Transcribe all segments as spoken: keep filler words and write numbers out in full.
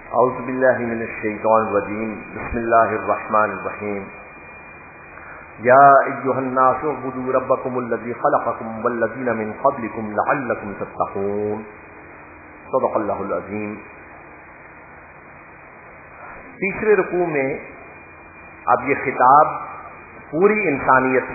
اعوذ باللہ من الشیطان الرجیم بسم اللہ الرحمن الرحیم یا ایھا الناس اعبدوا ربکم الذی خلقکم والذین من قبلکم لعلکم تتقون صدق اللہ العظیم۔ تیسرے رکوع میں اب یہ خطاب پوری انسانیت،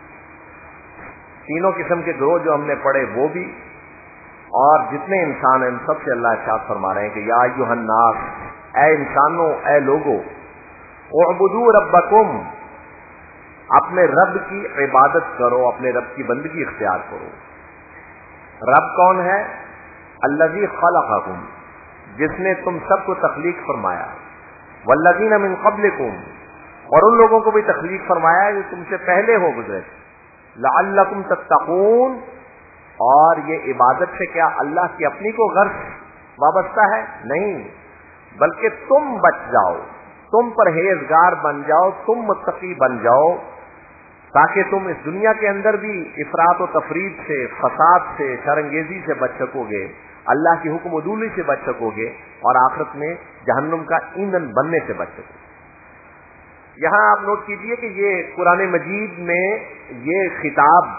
تینوں قسم کے گروہ جو ہم نے پڑھے وہ بھی، اور جتنے انسان ہیں ان سب سے اللہ ارشاد فرما رہے ہیں کہ یا ایھا الناس، اے انسانوں، اے لوگوں، اعبدوا ربکم، اپنے رب کی عبادت کرو، اپنے رب کی بندگی اختیار کرو۔ رب کون ہے؟ الذی خلقکم، جس نے تم سب کو تخلیق فرمایا، والذین من قبلکم، اور ان لوگوں کو بھی تخلیق فرمایا ہے جو تم سے پہلے ہو گزرے، لعلکم تتقون، اور یہ عبادت سے کیا اللہ کی اپنی کو غرض وابستہ ہے؟ نہیں، بلکہ تم بچ جاؤ، تم پرہیزگار بن جاؤ، تم متقی بن جاؤ، تاکہ تم اس دنیا کے اندر بھی افراط و تفرید سے، فساد سے، شرانگیزی سے بچ سکو گے، اللہ کی حکم عدولی سے بچ سکو گے، اور آخرت میں جہنم کا ایندھن بننے سے بچ سکو گے۔ یہاں آپ نوٹ کیجئے کہ یہ قرآن مجید میں یہ خطاب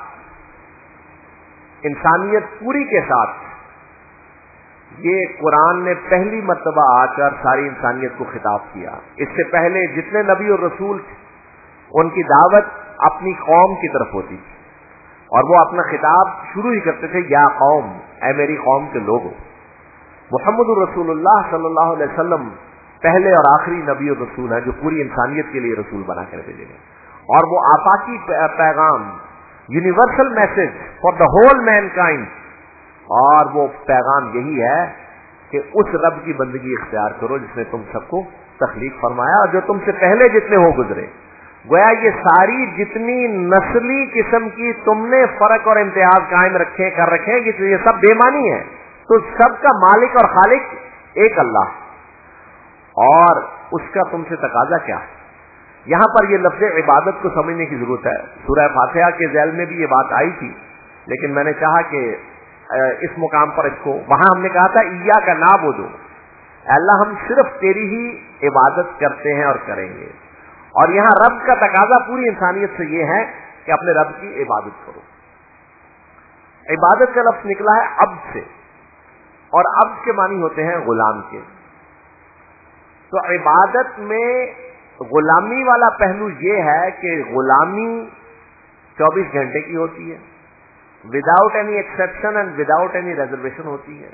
انسانیت پوری کے ساتھ، یہ قرآن نے پہلی مرتبہ آ کر ساری انسانیت کو خطاب کیا۔ اس سے پہلے جتنے نبی اور رسول تھے ان کی دعوت اپنی قوم کی طرف ہوتی تھی، اور وہ اپنا خطاب شروع ہی کرتے تھے یا قوم، اے میری قوم کے لوگوں۔ محمد الرسول اللہ صلی اللہ علیہ وسلم پہلے اور آخری نبی اور رسول ہیں جو پوری انسانیت کے لیے رسول بنا کر بھیجے گئے، اور وہ آفاقی پیغام، universal message for the whole mankind, اور وہ پیغام یہی ہے کہ اس رب کی بندگی اختیار کرو جس نے تم سب کو تخلیق فرمایا اور جو تم سے پہلے جتنے ہو گزرے۔ گویا یہ ساری جتنی نسلی قسم کی تم نے فرق اور امتیاز قائم رکھے کر رکھے کہ یہ سب بے معنی ہے، تو سب کا مالک اور خالق ایک اللہ، اور اس کا تم سے تقاضا کیا ہے؟ یہاں پر یہ لفظ عبادت کو سمجھنے کی ضرورت ہے۔ سورہ فاتحہ کے ذیل میں بھی یہ بات آئی تھی، لیکن میں نے چاہا کہ اس مقام پر اس کو، وہاں ہم نے کہا تھا ایاک نعبد، اللہ ہم صرف تیری ہی عبادت کرتے ہیں اور کریں گے، اور یہاں رب کا تقاضا پوری انسانیت سے یہ ہے کہ اپنے رب کی عبادت کرو۔ عبادت کا لفظ نکلا ہے عبد سے، اور عبد کے معنی ہوتے ہیں غلام کے۔ تو عبادت میں غلامی والا پہلو یہ ہے کہ غلامی چوبیس گھنٹے کی ہوتی ہے، without any exception and without any reservation ہوتی ہے۔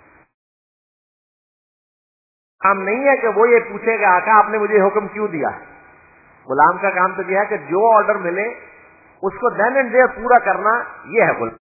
کام نہیں ہے کہ وہ یہ پوچھے کہ آقا آپ نے مجھے حکم کیوں دیا۔ غلام کا کام تو یہ ہے کہ جو آرڈر ملے اس کو دین اینڈ دیر پورا کرنا، یہ ہے غلام۔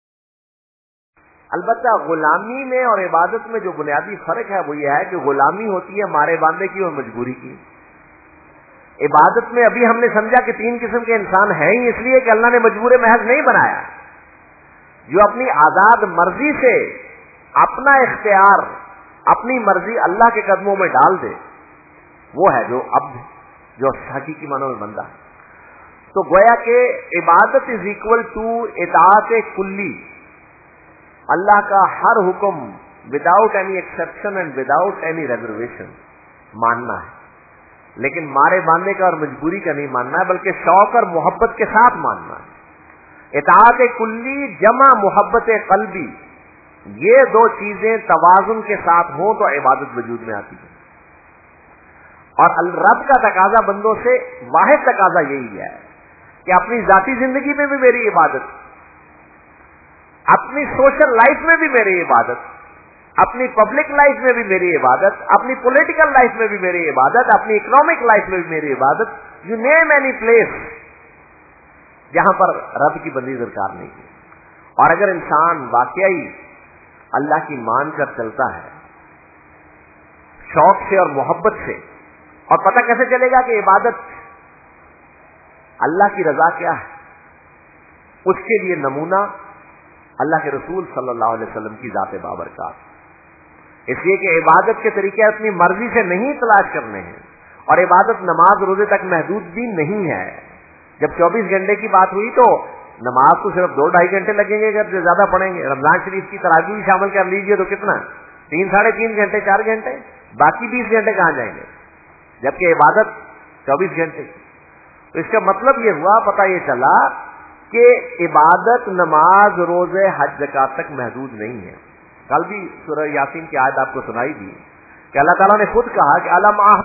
البتہ غلامی میں اور عبادت میں جو بنیادی فرق ہے وہ یہ ہے کہ غلامی ہوتی ہے مارے باندھے کی اور مجبوری کی۔ عبادت میں ابھی ہم نے سمجھا کہ تین قسم کے انسان ہیں ہی اس لیے کہ اللہ نے مجبور محض نہیں بنایا۔ جو اپنی آزاد مرضی سے اپنا اختیار، اپنی مرضی اللہ کے قدموں میں ڈال دے، وہ ہے جو عبد، جو حقیقی معنوں میں بندہ ہے۔ تو گویا کہ عبادت از اکول ٹو اطاعت کلی، اللہ کا ہر حکم without any exception and without any reservation ماننا ہے، لیکن مارے باندھنے کا اور مجبوری کا نہیں ماننا ہے، بلکہ شوق اور محبت کے ساتھ ماننا ہے۔ اطاعت کلی جمع محبت قلبی، یہ دو چیزیں توازن کے ساتھ ہوں تو عبادت وجود میں آتی ہے۔ اور رب کا تقاضا بندوں سے واحد تقاضا یہی ہے کہ اپنی ذاتی زندگی میں بھی میری عبادت، اپنی سوشل لائف میں بھی میری عبادت، اپنی پبلک لائف میں بھی میری عبادت، اپنی پولیٹیکل لائف میں بھی میری عبادت، اپنی اکنامک لائف میں بھی میری عبادت، یو نیم اینی پلیس جہاں پر رب کی بندگی درکار نہیں ہے۔ اور اگر انسان واقعی اللہ کی مان کر چلتا ہے شوق سے اور محبت سے، اور پتہ کیسے چلے گا کہ عبادت اللہ کی رضا کیا ہے؟ اس کے لیے نمونہ اللہ کے رسول صلی اللہ علیہ وسلم کی ذات بابرکات، اس لیے کہ عبادت کے طریقے اپنی مرضی سے نہیں تلاش کرنے ہیں، اور عبادت نماز روزے تک محدود بھی نہیں ہے۔ جب چوبیس گھنٹے کی بات ہوئی تو نماز تو صرف دو ڈھائی گھنٹے لگیں گے اگر زیادہ پڑھیں گے۔ رمضان شریف کی تراویح شامل کر لیجئے تو کتنا، تین ساڑھے تین گھنٹے، چار گھنٹے، बाकी बीस घंटे कहां जाएंगे, जबकि इबादत चौबीस घंटे। तो इसका मतलब ये हुआ, पता ये चला कि इबादत नमाज रोजे हज ज़कात तक महदूद नहीं है। कल भी सूरह यासीन की आयत आपको सुनाई दी कि अल्लाह ताला ने खुद कहा कि अलम आह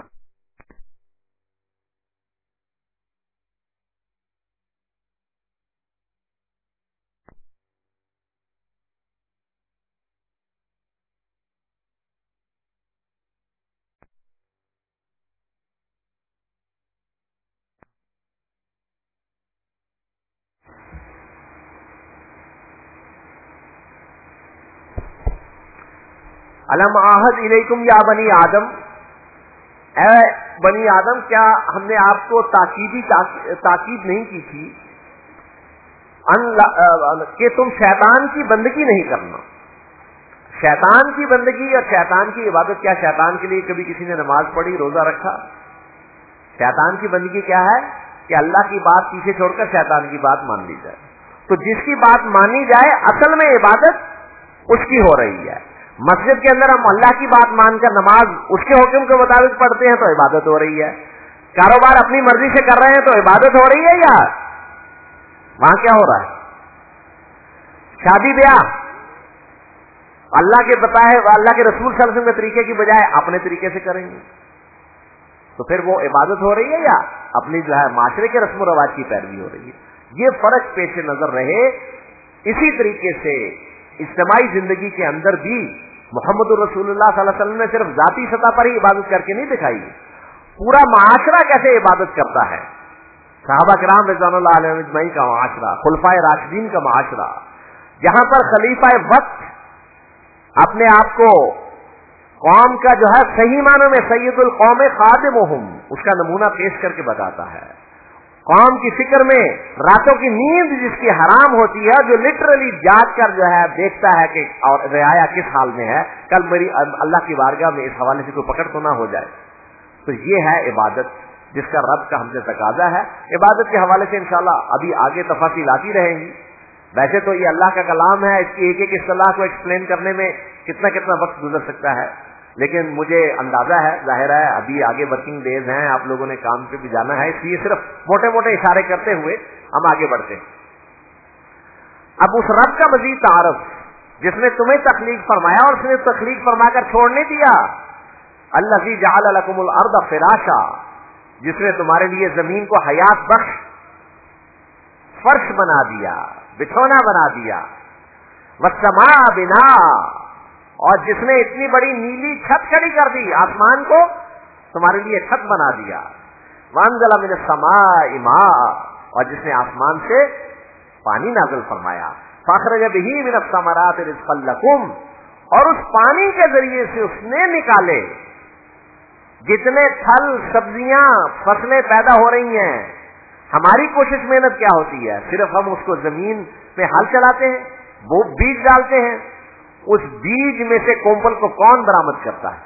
अलम आहद इलैकुम या बनी आदम, ए बनी आदम, क्या हमने आपको ताकीदी ताकीद नहीं की थी अन कि तुम शैतान की बंदगी नहीं करना। शैतान की बंदगी और शैतान की इबादत, क्या शैतान के लिए कभी किसी ने नमाज पढ़ी, रोजा रखा? शैतान की बंदगी क्या है कि अल्लाह की बात पीछे छोड़कर शैतान की बात मान ली जाए। तो जिसकी बात मानी जाए असल में इबादत उसकी हो रही है। मस्जिद के अंदर हम अल्लाह की बात मानकर नमाज उसके हुक्म के मुताबिक पढ़ते हैं तो इबादत हो रही है। कारोबार अपनी मर्जी से कर रहे हैं तो इबादत हो रही है या वहां क्या हो रहा है? शादी ब्याह अल्लाह के बताए, अल्लाह के रसूल सल्लल्लाहु अलैहि वसल्लम के तरीके की बजाय अपने तरीके से करेंगे तो फिर वो इबादत हो रही है या अपनी जो है माशरे के रस्म रवाज की पैरवी हो रही है? ये फर्क पेश नजर रहे। इसी तरीके से इज्तिमाई जिंदगी के अंदर भी मोहम्मद रसूलुल्लाह सल्लल्लाहु अलैहि वसल्लम ने सिर्फ जाती सतह पर ही इबादत करके नहीं दिखाई, पूरा माशरा कैसे इबादत करता है। सहाबा किराम रिज़वानुल्लाह अलैहिम अजमईन का माशरा, खुलफाए राशिदीन का माशरा, जहां पर खलीफा वक्त अपने आप को कौम का जो है सही मानों में सैयदुल कौम खादिमुहुम उसका नमूना पेश करके बताता है। कौम की फिक्र में रातों की नींद जिसकी हराम होती है, जो लिटरली जाग कर जो है देखता है कि और रियाया किस हाल में है, कल मेरी अल्लाह की बारगाह में इस हवाले से कोई पकड़ तो ना हो जाए। तो ये है इबादत जिसका रब का हमसे तकाजा है। इबादत के हवाले से इंशाल्लाह अभी आगे तफासील आती रहेंगी। वैसे तो ये अल्लाह का कलाम है, इसकी एक एक इस्तिलाह को एक्सप्लेन करने में कितना कितना वक्त गुजर सकता है, लेकिन मुझे अंदाजा है, जाहिर है अभी आगे वर्किंग डेज हैं, आप लोगों ने काम पे भी जाना है, इसलिए सिर्फ मोटे मोटे इशारे करते हुए हम आगे बढ़ते हैं। अब उस रब का मजीद तारफ जिसने तुम्हें तखलीक फरमाया और उसने तखलीक फरमाकर छोड़ नहीं दिया, अल्लज़ी जअल लकुमुल अर्द फिराशा, जिसने तुम्हारे लिए जमीन को हयात बख्श फर्श बना दिया, बिछौना बना दिया, वस्समा बिना, और जिसने इतनी बड़ी नीली छत खड़ी कर दी, आसमान को तुम्हारे लिए छत बना दिया, वअंज़ला मिनस समाई माअ, और जिसने आसमान से पानी नाज़िल फरमाया, फअख़रज बिही मिनस समराति रिज़क़न लकुम, और उस पानी के जरिए से उसने निकाले जितने फल सब्जियां फसलें पैदा हो रही हैं। हमारी कोशिश मेहनत क्या होती है, सिर्फ हम उसको जमीन पे हल चलाते हैं, वो बीज डालते हैं, उस बीज में से कोंपल को कौन बरामद करता है?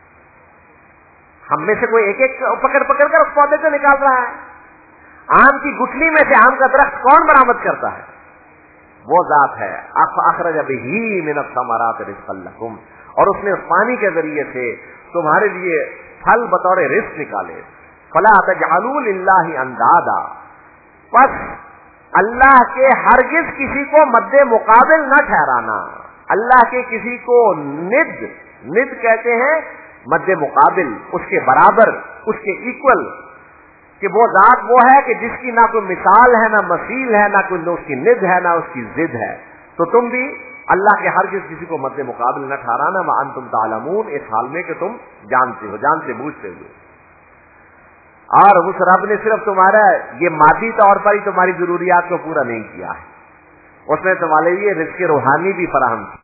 हम में से कोई एक एक पकड़ पकड़ कर उस पौधे को निकाल रहा है। आम की गुठली में से आम का दरख्त कौन बरामद करता है? वो जात है। अखरज बिही मिनस समराति रिज़क़न लकुम, और उसने उस पानी के जरिए से तुम्हारे लिए फल बतौर रिज़्क़ निकाले। फला तजअलू लिल्लाहि अंदादा, बस अल्लाह के हरगिज किसी को मद्दे मुकाबिल न ठहराना। अल्लाह के किसी को निद, निद कहते हैं मद्दे मुकाबिल, उसके बराबर, उसके इक्वल, कि वो जात वो है कि जिसकी ना कोई मिसाल है, ना मसील है, ना कोई उसकी निद है, ना उसकी जिद है। तो तुम भी अल्लाह के हरगिज किसी को मद्दे मुकाबिल न ठहराना, व अंतुम तालमून, इस हाल में कि तुम जानते हो, जानते बूझते हुए। और उस रब ने सिर्फ तुम्हारा ये मादी तौर पर ही तुम्हारी जरूरियात को पूरा नहीं किया है, उसने तुम्हारे लिए रिज़्क़ रूहानी भी फराहम किया।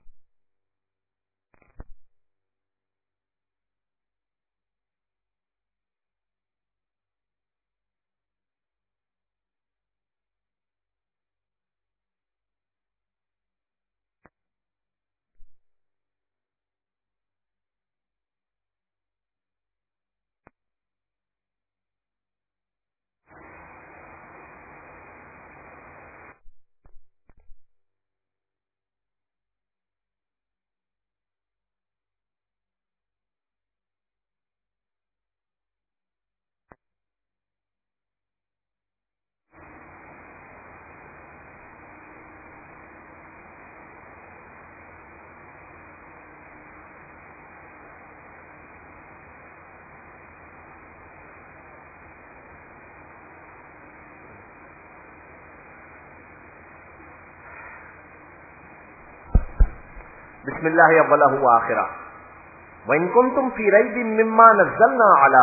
بسم اللہ اولہ و آخرہ وَإِن كُنتُمْ فِي رَيْبٍ مِّمَّا نَزَّلْنَا عَلَىٰ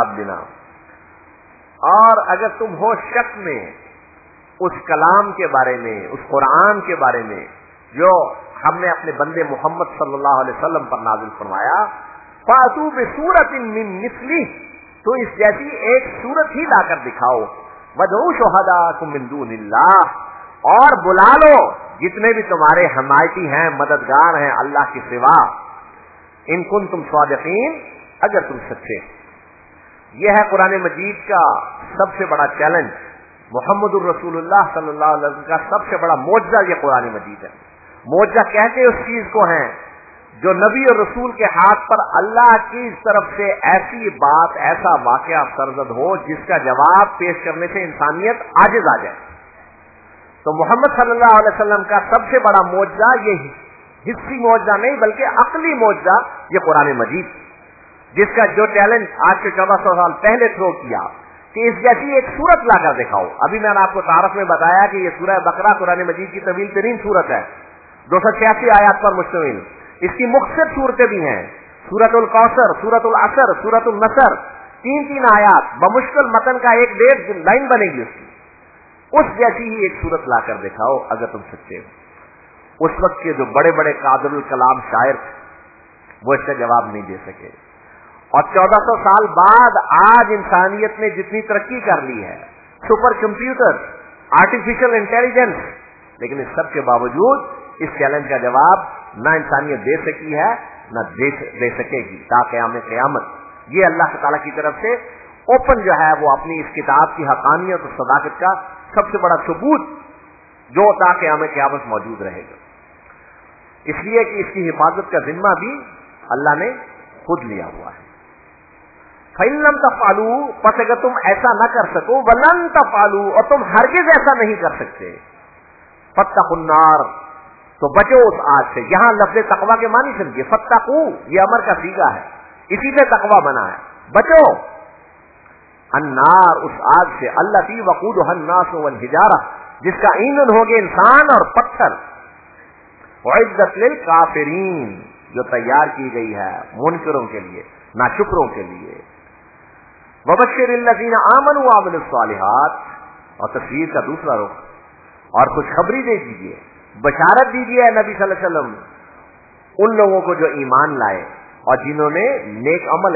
عَبْدِنَا، اور اگر تم ہو شک میں اس کلام کے بارے میں، اس قرآن کے بارے میں جو ہم نے اپنے بندے محمد صلی اللہ علیہ وسلم پر نازل فرمایا، فَأْتُوا بِسُورَةٍ مِّن مِّثْلِهِ، تو اس جیسی ایک سورت ہی لا کر دکھاؤ، وَادْعُوا شُهَدَاءَكُم مِّن دُونِ اللَّهِ، اور بلا لو جتنے بھی تمہارے حمایتی ہیں، مددگار ہیں اللہ کے سوا، ان کنتم صادقین، اگر تم سچے۔ یہ ہے قرآن مجید کا سب سے بڑا چیلنج، محمد الرسول اللہ صلی اللہ علیہ وسلم کا سب سے بڑا معجزہ یہ قرآن مجید ہے۔ معجزہ کہتے اس چیز کو ہیں جو نبی اور رسول کے ہاتھ پر اللہ کی طرف سے ایسی بات، ایسا واقعہ سرزد ہو جس کا جواب پیش کرنے سے انسانیت عاجز آ جائے۔ تو محمد صلی اللہ علیہ وسلم کا سب سے بڑا معجزہ یہ حصی معجزہ نہیں بلکہ عقلی معجزہ یہ قرآن مجید، جس کا جو چیلنج آج سے چودہ سو سال پہلے تھرو کیا کہ اس جیسی ایک سورت لا کر دکھاؤ۔ ابھی میں نے آپ کو تعارف میں بتایا کہ یہ سورہ بقرہ قرآن مجید کی طویل ترین سورت ہے، دو سو چھیاسی آیات پر مشتمل۔ اس کی مختصر صورتیں بھی ہیں، سورۃ الکوثر، سورۃ العصر، سورۃ النصر، تین تین آیات بمشکل متن کا ایک ڈیڑھ لائن بنے گی اس کی۔ اس جیسی ہی ایک سورت لا کر دکھاؤ اگر تم سچے ہو۔ اس وقت کے جو بڑے بڑے قادر الکلام شاعر تھے وہ اس کا جواب نہیں دے سکے، اور چودہ سو سال بعد آج انسانیت نے جتنی ترقی کر لی ہے، سپر کمپیوٹر، آرٹیفیشل انٹیلیجنس، لیکن اس سب کے باوجود اس چیلنج کا جواب نہ انسانیت دے سکی ہے نہ دے سکے گی تا قیام قیامت۔ یہ اللہ تعالیٰ کی طرف سے اوپن جو ہے وہ اپنی اس کتاب کی حقانیت اور صداقت کا سب سے بڑا ثبوت جو تا قیام قیامت موجود رہے گا، اس لیے کہ اس کی حفاظت کا ذمہ بھی اللہ نے خود لیا ہوا ہے۔ فَإِن لَّمْ تَفْعَلُوا، پس اگر تم ایسا نہ کر سکو، وَلَن تَفْعَلُوا، اور تم ہرگز ایسا نہیں کر سکتے، فَاتَّقُوا النَّارَ، تو بچو اس آگ سے۔ یہاں لفظ تقوی کے معنی سمجھیے، فَاتَّقُوا یہ امر کا صیغہ ہے، اسی سے تقوی بنا ہے، بچو النار، اس آگ سے، التی وقودها الناس والحجارہ، جس کا ایندھن ہوگے انسان اور پتھر، اعدت للکافرین، جو تیار کی گئی ہے منکروں کے لیے، ناشکروں کے لیے۔ وبشر الذین آمنوا وعملوا الصالحات، اور تفسیر کا دوسرا رخ، اور خوشخبری دے دیجیے، بشارت دیجیے نبی صلی اللہ علیہ وسلم ان لوگوں کو جو ایمان لائے اور جنہوں نے نیک عمل۔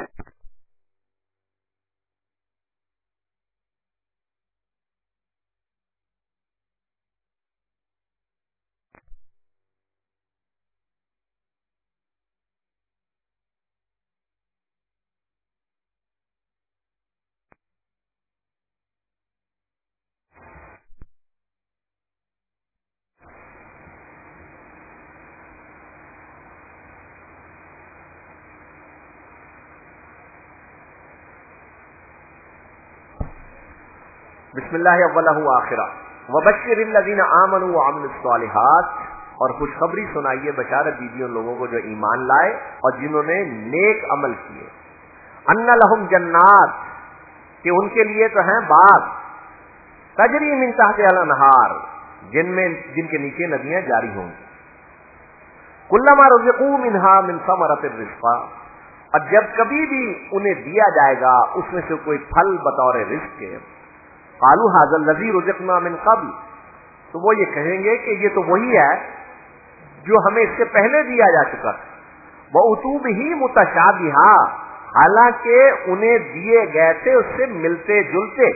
بسم اللہ اولہ و آخرہ وبشر الذین آمنوا وعملوا الصالحات، اور خوشخبری سنائیے، بشارت دیجیے ان لوگوں کو جو ایمان لائے اور جنہوں نے نیک عمل کیے۔ ان لہم جنات، کہ ان کے لیے تو ہیں باغ، تجری من تحتها الانہار، جن میں جن کے نیچے ندیاں جاری ہوں گی۔ کلما رزقوا منها من ثمرۃ الرزق، اور جب کبھی بھی انہیں دیا جائے گا اس میں سے کوئی پھل بطور رزق کے، قالوا هذا الذي رزقنا من قبل، تو وہ یہ کہیں گے کہ یہ تو وہی ہے جو ہمیں اس سے پہلے دیا جا چکا تھا۔ وَأُتُوا بِهِ مُتَشَابِهًا، حالانکہ انہیں دیے گئے تھے اس سے ملتے جلتے،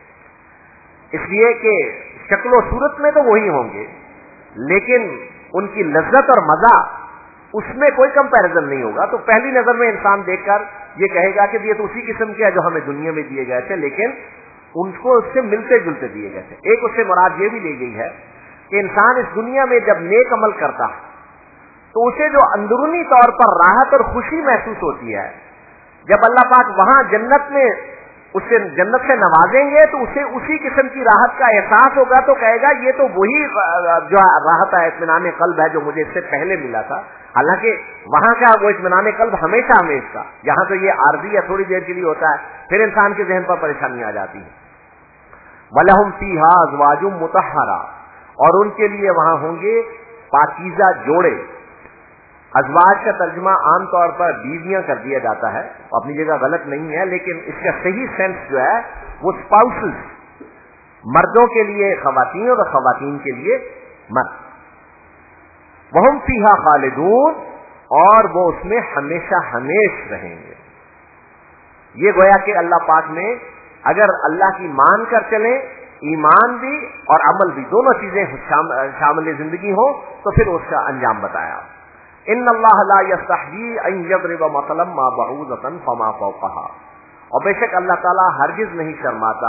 اس لیے کہ شکل و صورت میں تو وہی ہوں گے لیکن ان کی لذت اور مزہ اس میں کوئی کمپیریزن نہیں ہوگا۔ تو پہلی نظر میں انسان دیکھ کر یہ کہے گا کہ یہ تو اسی قسم کے ہے جو ہمیں دنیا میں دیے گئے تھے، لیکن ان کو اس سے ملتے جلتے دیے گئے تھے۔ ایک اس سے مراد یہ بھی لی گئی ہے کہ انسان اس دنیا میں جب نیک عمل کرتا ہے تو اسے جو اندرونی طور پر راحت اور خوشی محسوس ہوتی ہے، جب اللہ پاک وہاں جنت میں اسے جنت سے نوازیں گے تو اسے اسی قسم کی راحت کا احساس ہوگا، تو کہے گا یہ تو وہی جو راحت ہے، اطمینان قلب ہے جو مجھے اس سے پہلے ملا تھا۔ حالانکہ وہاں کا وہ اطمینان قلب ہمیشہ ہمیشہ کا، یہاں تو یہ عارضی یا تھوڑی دیر کے لیے ہوتا ہے، پھر انسان کے ذہن پر پریشانی آ جاتی ہے۔ وَلَهُمْ فِيهَا أَزْوَاجٌ مُطَهَّرَةٌ، اور ان کے لیے وہاں ہوں گے پاکیزہ جوڑے، ازواج کا ترجمہ عام طور پر بیویاں کر دیا جاتا ہے، اپنی جگہ غلط نہیں ہے، لیکن اس کا صحیح سینس جو ہے وہ اسپاؤسز، مردوں کے لیے خواتین اور خواتین کے لیے مرد. وہم فیہا خالدون، اور وہ اس میں ہمیشہ ہمیش رہیں گے. یہ گویا کہ اللہ پاک نے اگر اللہ کی مان کر چلیں، ایمان بھی اور عمل بھی دونوں چیزیں شامل زندگی ہو تو پھر اس کا انجام بتایا. ان اللہ لا یستحیی ان یضرب مثلا ما بعوضۃ فما فوقها، اور بے شک اللہ تعالیٰ ہرگز نہیں شرماتا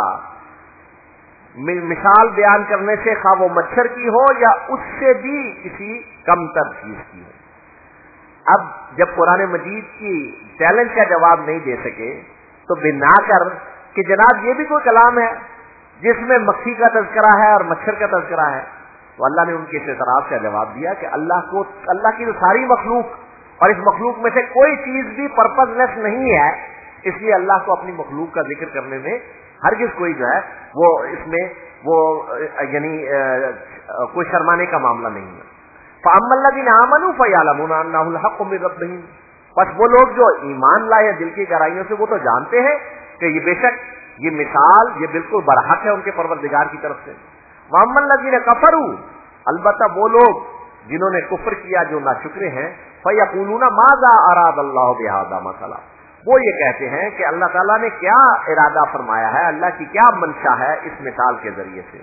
مثال بیان کرنے سے، خواہ وہ مچھر کی ہو یا اس سے بھی کسی کم تر چیز کی ہو. اب جب قرآن مجید کی چیلنج کا جواب نہیں دے سکے تو بنا کر کہ جناب یہ بھی کوئی کلام ہے جس میں مکھی کا تذکرہ ہے اور مچھر کا تذکرہ ہے، تو اللہ نے ان کے اس اعتراض کا جواب دیا کہ اللہ کو، اللہ کی تو ساری مخلوق اور اس مخلوق میں سے کوئی چیز بھی پرپز لیس نہیں ہے، اس لیے اللہ کو اپنی مخلوق کا ذکر کرنے میں ہرگز کوئی جو ہے وہ اس میں وہ یعنی کوئی شرمانے کا معاملہ نہیں ہے. فَأَمَّا الَّذِينَ آمَنُوا فَيَعْلَمُونَ أَنَّهُ الْحَقُّ مِنْ رَبِّهِمْ، بس وہ لوگ جو ایمان لائے دل کی گہرائیوں سے وہ تو جانتے ہیں کہ یہ بے شک یہ مثال یہ بالکل برحق ہے ان کے پروردگار کی طرف سے. وَأَمَّا الَّذِينَ كَفَرُوا، البتہ وہ لوگ جنہوں نے کفر کیا جو ناشکرے ہیں، فَيَقُولُونَ مَاذَا أَرَادَ اللَّهُ بِهَذَا مَثَلًا، وہ یہ کہتے ہیں کہ اللہ تعالیٰ نے کیا ارادہ فرمایا ہے، اللہ کی کیا منشا ہے اس مثال کے ذریعے سے.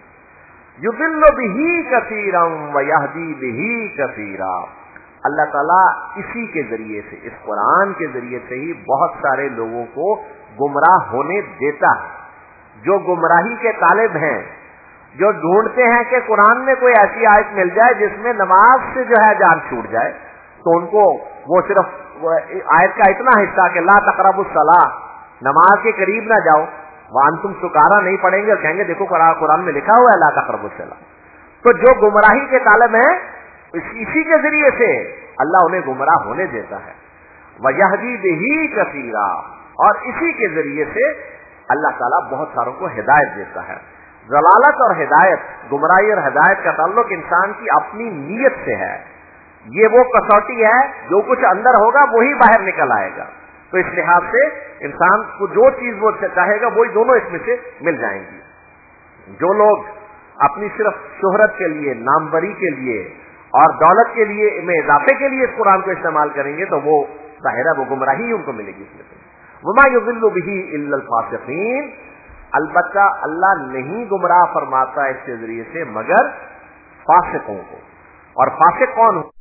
یضل بہ کثیرا ویہدی بہ کثیرا، اللہ تعالیٰ اسی کے ذریعے سے، اس قرآن کے ذریعے سے ہی بہت سارے لوگوں کو گمراہ ہونے دیتا ہے. جو گمراہی کے طالب ہیں، جو ڈھونڈتے ہیں کہ قرآن میں کوئی ایسی آیت مل جائے جس میں نماز سے جو ہے جان چھوٹ جائے، تو ان کو وہ صرف آیت کا اتنا حصہ کہ لا تقربوا الصلاۃ، نماز کے قریب نہ جاؤ، وانتم سکارا نہیں پڑھیں گے اور کہیں گے دیکھو قرآن میں لکھا ہوا ہے لا تقربوا الصلاۃ. تو جو گمراہی کے طالب ہیں اسی کے ذریعے سے اللہ انہیں گمراہ ہونے دیتا ہے. وَيَهْدِي بِهِ كَثِيرًا، اور اسی کے ذریعے سے اللہ تعالیٰ بہت ساروں کو ہدایت دیتا ہے. ضلالت اور ہدایت، گمراہی اور ہدایت کا تعلق انسان کی اپنی نیت سے ہے. یہ وہ کسوٹی ہے، جو کچھ اندر ہوگا وہی باہر نکل آئے گا. تو اس لحاظ سے انسان کو جو چیز وہ چاہے گا وہی دونوں اس میں سے مل جائیں گی. جو لوگ اپنی صرف شہرت کے لیے، ناموری کے لیے اور دولت کے لیے میں اضافے کے لیے اس قرآن کو استعمال کریں گے تو وہ ظاہر ہے وہ گمراہی ان کو ملے گی اس میں سے. وما يضل به الا الفاسقین، البتہ اللہ نہیں گمراہ فرماتا اس کے ذریعے سے مگر فاسقوں کو. اور فاسق کون ہو؟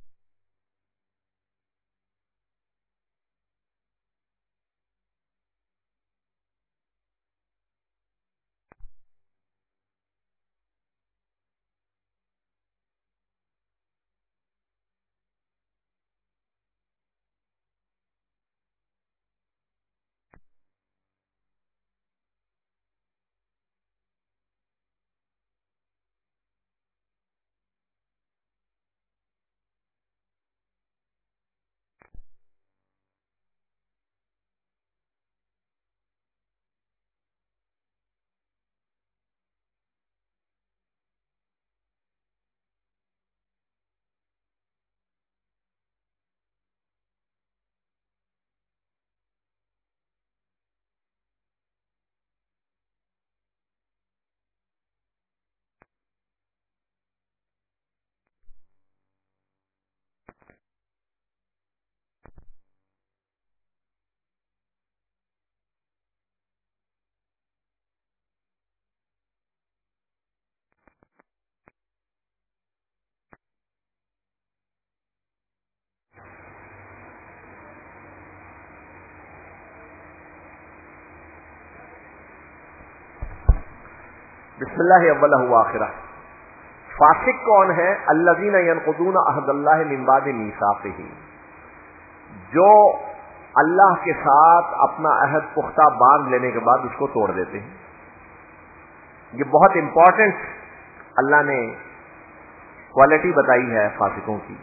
بسم اللہ اولہ و آخرہ. فاسق کون ہے؟ الذین ینقضون عہد اللہ من بعد میثاقہ، جو اللہ کے ساتھ اپنا عہد پختہ باندھ لینے کے بعد اس کو توڑ دیتے ہیں. یہ بہت امپورٹنٹ اللہ نے کوالٹی بتائی ہے فاسقوں کی.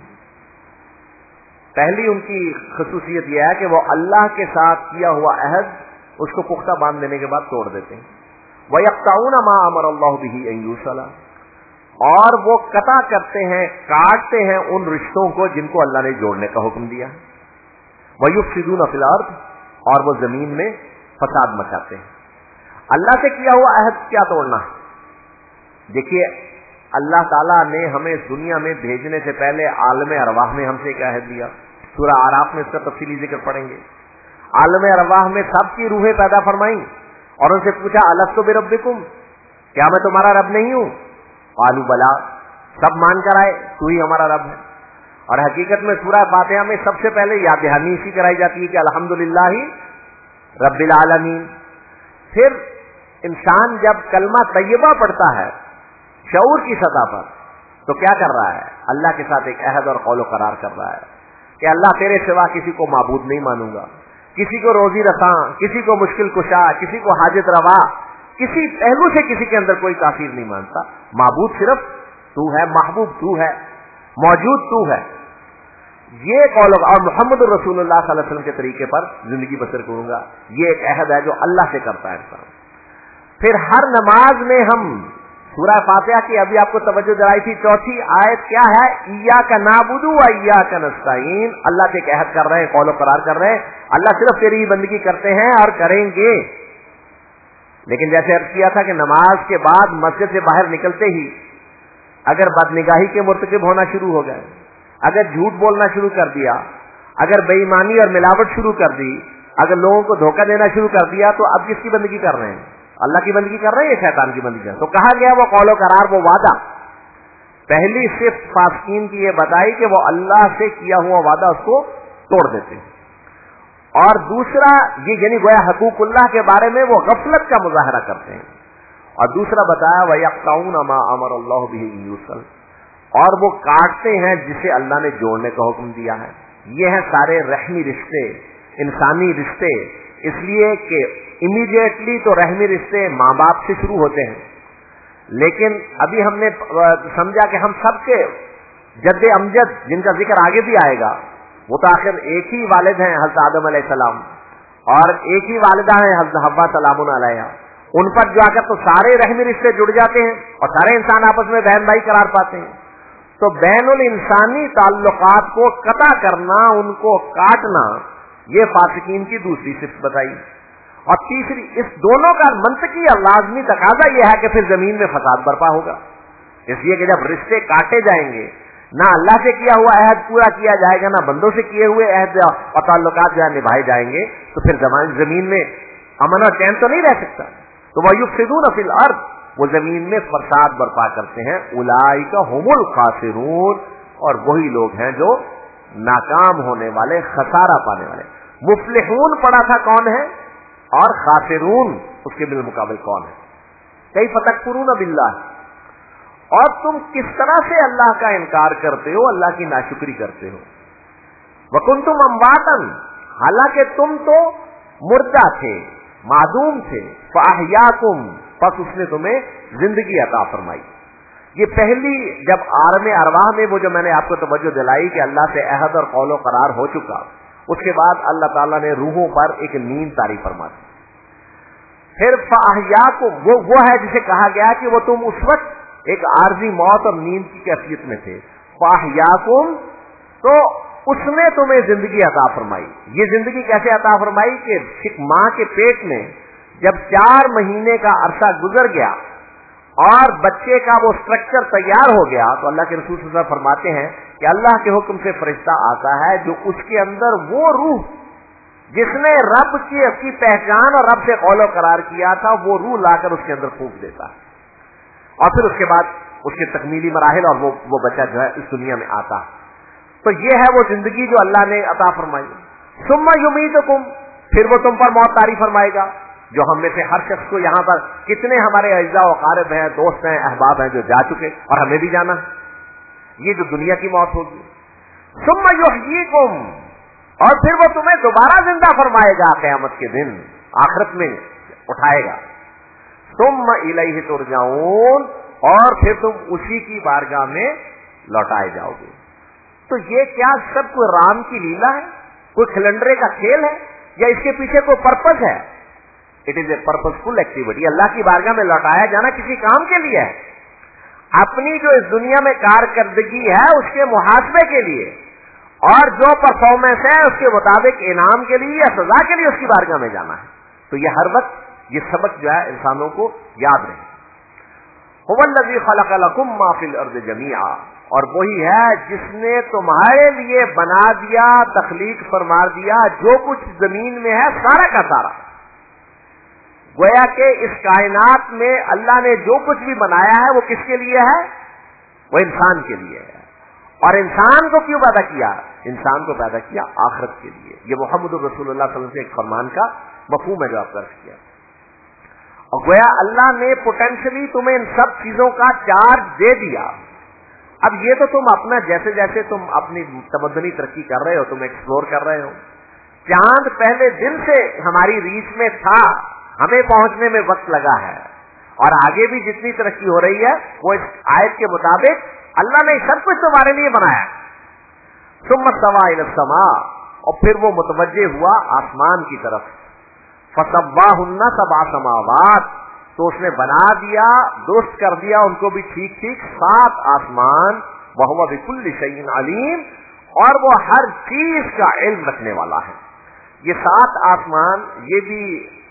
پہلی ان کی خصوصیت یہ ہے کہ وہ اللہ کے ساتھ کیا ہوا عہد اس کو پختہ باندھ لینے کے بعد توڑ دیتے ہیں. وَيَقْطَعُونَ مَا أَمَرَ اللَّهُ بِهِ أَن يُوصَلَ، اور وہ قطع کرتے ہیں، کاٹتے ہیں ان رشتوں کو جن کو اللہ نے جوڑنے کا حکم دیا۔ وَيُفْسِدُونَ فِي الْأَرْضِ، اور وہ زمین میں فساد مچاتے ہیں۔ اللہ سے کیا ہوا عہد کیا توڑنا ہے؟ دیکھیے اللہ تعالیٰ نے ہمیں دنیا میں بھیجنے سے پہلے عالم ارواح میں ہم سے ایک عہد دیا، سورہ اعراف میں اس کا تفصیلی ذکر پڑھیں گے۔ عالم ارواح میں سب کی روحیں پیدا فرمائیں اور ان سے پوچھا الستُ بربکم، کیا میں تمہارا رب نہیں ہوں؟ قالوا بلا، سب مان کر آئے تو ہی ہمارا رب ہے۔ اور حقیقت میں سورہ فاتحہ میں سب سے پہلے یاد دہانی اسی کرائی جاتی ہے کہ الحمدللہ رب العالمین۔ پھر انسان جب کلمہ طیبہ پڑھتا ہے شعور کی سطح پر تو کیا کر رہا ہے؟ اللہ کے ساتھ ایک عہد اور قول و قرار کر رہا ہے کہ اللہ تیرے سوا کسی کو معبود نہیں مانوں گا، کسی کو روزی رساں، کسی کو مشکل کشا، کسی کو حاجت روا، کسی پہلو سے کسی کے اندر کوئی تاثیر نہیں مانتا، معبود صرف تو ہے، محبوب تو ہے، موجود تو ہے۔ یہ قول اور محمد رسول اللہ صلی اللہ علیہ وسلم کے طریقے پر زندگی بسر کروں گا، یہ ایک عہد ہے جو اللہ سے کرتا ہے انسان۔ پھر ہر نماز میں ہم سورہ فاتحہ کی ابھی آپ کو توجہ دلائی تھی، چوتھی آیت کیا ہے؟ ایاک نعبد و ایاک نستعین، اللہ سے ایک عہد کر رہے ہیں، قول و قرار کر رہے ہیں اللہ صرف تیری ہی بندگی کرتے ہیں اور کریں گے۔ لیکن جیسے عرض کیا تھا کہ نماز کے بعد مسجد سے باہر نکلتے ہی اگر بدنگاہی کے مرتکب ہونا شروع ہو گئے، اگر جھوٹ بولنا شروع کر دیا، اگر بے ایمانی اور ملاوٹ شروع کر دی، اگر لوگوں کو دھوکہ دینا شروع کر دیا، تو اب کس کی بندگی کر رہے ہیں؟ اللہ کی بندگی کر رہے ہیں یا شیطان کی بندگی کر رہے ہیں؟ تو کہا گیا وہ قول و قرار، وہ وعدہ، پہلی صرف فاسقین کی یہ بتائی کہ وہ اللہ سے کیا ہوا وعدہ اس کو توڑ دیتے ہیں، اور دوسرا یہ یعنی گویا حقوق اللہ کے بارے میں وہ غفلت کا مظاہرہ کرتے ہیں، اور دوسرا بتایا وَيَقْطَعُونَ مَا أَمَرَ اللَّهُ بِهِ أَن يُوصَلَ، اور وہ کاٹتے ہیں جسے اللہ نے جوڑنے کا حکم دیا ہے۔ یہ ہیں سارے رحمی رشتے، انسانی رشتے، اس لیے کہ امیڈیٹلی تو رحمی رشتے ماں باپ سے شروع ہوتے ہیں، لیکن ابھی ہم نے سمجھا کہ ہم سب کے جد امجد جن کا ذکر آگے بھی آئے گا وہ تو آخر ایک ہی والد ہیں حضرت آدم علیہ السلام، اور ایک ہی والدہ ہیں حضرت حوا سلام علیہا، ان پر جو آ کر تو سارے رحمی رشتے جڑ جاتے ہیں اور سارے انسان آپس میں بہن بھائی قرار پاتے ہیں۔ تو بین الانسانی تعلقات کو قطع کرنا، ان کو کاٹنا، یہ فاسقین کی دوسری صفت بتائی۔ اور تیسری، اس دونوں کا منطقی اور لازمی تقاضا یہ ہے کہ پھر زمین میں فساد برپا ہوگا، اس لیے کہ جب رشتے کاٹے جائیں گے، نہ اللہ سے کیا ہوا عہد پورا کیا جائے گا، نہ بندوں سے کیے ہوئے عہد اور تعلقات جو ہے نبھائے جائیں گے، تو پھر زمین میں امن اور چین تو نہیں رہ سکتا۔ تو وَيُفْسِدُونَ فِي الْأَرْضِ، وہ زمین میں فساد برپا کرتے ہیں۔ اولئک هم الخاسرون، اور وہی لوگ ہیں جو ناکام ہونے والے، خسارہ پانے والے۔ مفلحون پڑھا تھا کون ہے، اور خاسرون اس کے بالمقابل کون ہے؟ کیف تکفرون باللہ، اور تم کس طرح سے اللہ کا انکار کرتے ہو، اللہ کی ناشکری کرتے ہو۔ وکنتم امواتا، حالانکہ تم تو مردہ تھے، معدوم تھے، فاحیاکم، پس اس نے تمہیں زندگی عطا فرمائی۔ یہ پہلی جب عالم ارواح میں وہ جو میں نے آپ کو توجہ دلائی کہ اللہ سے عہد اور قول و قرار ہو چکا، اس کے بعد اللہ تعالیٰ نے روحوں پر ایک نیند طاری فرما دی۔ پھر فاحیاکم، وہ وہ ہے جسے کہا گیا کہ وہ تم اس وقت ایک عارضی موت اور نیند کی کیفیت میں تھے۔ فاحیاکم، تو اس نے تمہیں زندگی عطا فرمائی۔ یہ زندگی کیسے عطا فرمائی کہ ماں کے پیٹ میں جب چار مہینے کا عرصہ گزر گیا اور بچے کا وہ سٹرکچر تیار ہو گیا، تو اللہ کے رسول صلی اللہ علیہ وسلم فرماتے ہیں کہ اللہ کے حکم سے فرشتہ آتا ہے جو اس کے اندر وہ روح جس نے رب کی اپنی پہچان اور رب سے قول و قرار کیا تھا، وہ روح لا کر اس کے اندر پھونک دیتا ہے، اور پھر اس کے بعد اس کے تکمیلی مراحل اور وہ وہ بچہ جو ہے اس دنیا میں آتا ہے۔ تو یہ ہے وہ زندگی جو اللہ نے عطا فرمائی۔ ثم یمیتکم، پھر وہ تم پر موت طاری فرمائے گا، جو ہم میں سے ہر شخص کو یہاں پر کتنے ہمارے اعزاء و اقارب ہیں، دوست ہیں، احباب ہیں جو جا چکے اور ہمیں بھی جانا ہے، یہ جو دنیا کی موت ہوگی۔ ثم یحییکم، اور پھر وہ تمہیں دوبارہ زندہ فرمائے گا قیامت کے دن، آخرت میں اٹھائے گا۔ ثم الیہ ترجعون، اور پھر تم اسی کی بارگاہ میں لوٹائے جاؤ گے۔ تو یہ کیا سب کوئی رام کی لیلا ہے، کوئی کھلنڈرے کا کھیل ہے، یا اس کے پیچھے کوئی پرپز ہے؟ It is a purposeful activity. اللہ کی بارگاہ میں لوٹایا جانا کسی کام کے لیے ہے۔ اپنی جو اس دنیا میں کارکردگی ہے اس کے محاسبے کے لیے اور جو پرفارمنس ہے اس کے مطابق انعام کے لیے یا سزا کے لیے اس کی بارگاہ میں جانا ہے۔ تو یہ ہر وقت یہ سبق جو ہے انسانوں کو یاد رہے۔ هو الذی خلق لکم ما فی الارض جمیعا، اور وہی ہے جس نے تمہارے لیے بنا دیا، تخلیق فرما دیا جو کچھ زمین میں ہے سارا کا سارا۔ گویا کہ اس کائنات میں اللہ نے جو کچھ بھی بنایا ہے وہ کس کے لیے ہے؟ وہ انسان کے لیے ہے۔ اور انسان کو کیوں پیدا کیا؟ انسان کو پیدا کیا آخرت کے لیے۔ یہ محمد رسول اللہ صلی اللہ علیہ وسلم سے ایک فرمان کا مفہوم ہے جو آپ درج کیا۔ اور گویا اللہ نے پوٹینشلی تمہیں ان سب چیزوں کا چارج دے دیا۔ اب یہ تو تم اپنا جیسے جیسے تم اپنی تمدنی ترقی کر رہے ہو، تم ایکسپلور کر رہے ہو۔ چاند پہلے دن سے ہماری ریچ میں تھا، ہمیں پہنچنے میں وقت لگا ہے، اور آگے بھی جتنی ترقی ہو رہی ہے وہ اس آیت کے مطابق اللہ نے سب کچھ تمہارے لیے بنایا۔ ثم استوى الى السماء، اور پھر وہ متوجہ ہوا آسمان کی طرف۔ فسواہن سبع سماوات، تو اس نے بنا دیا، درست کر دیا ان کو بھی ٹھیک ٹھیک سات آسمان۔ وہو بکل شیء علیم، اور وہ ہر چیز کا علم رکھنے والا ہے۔ یہ سات آسمان، یہ بھی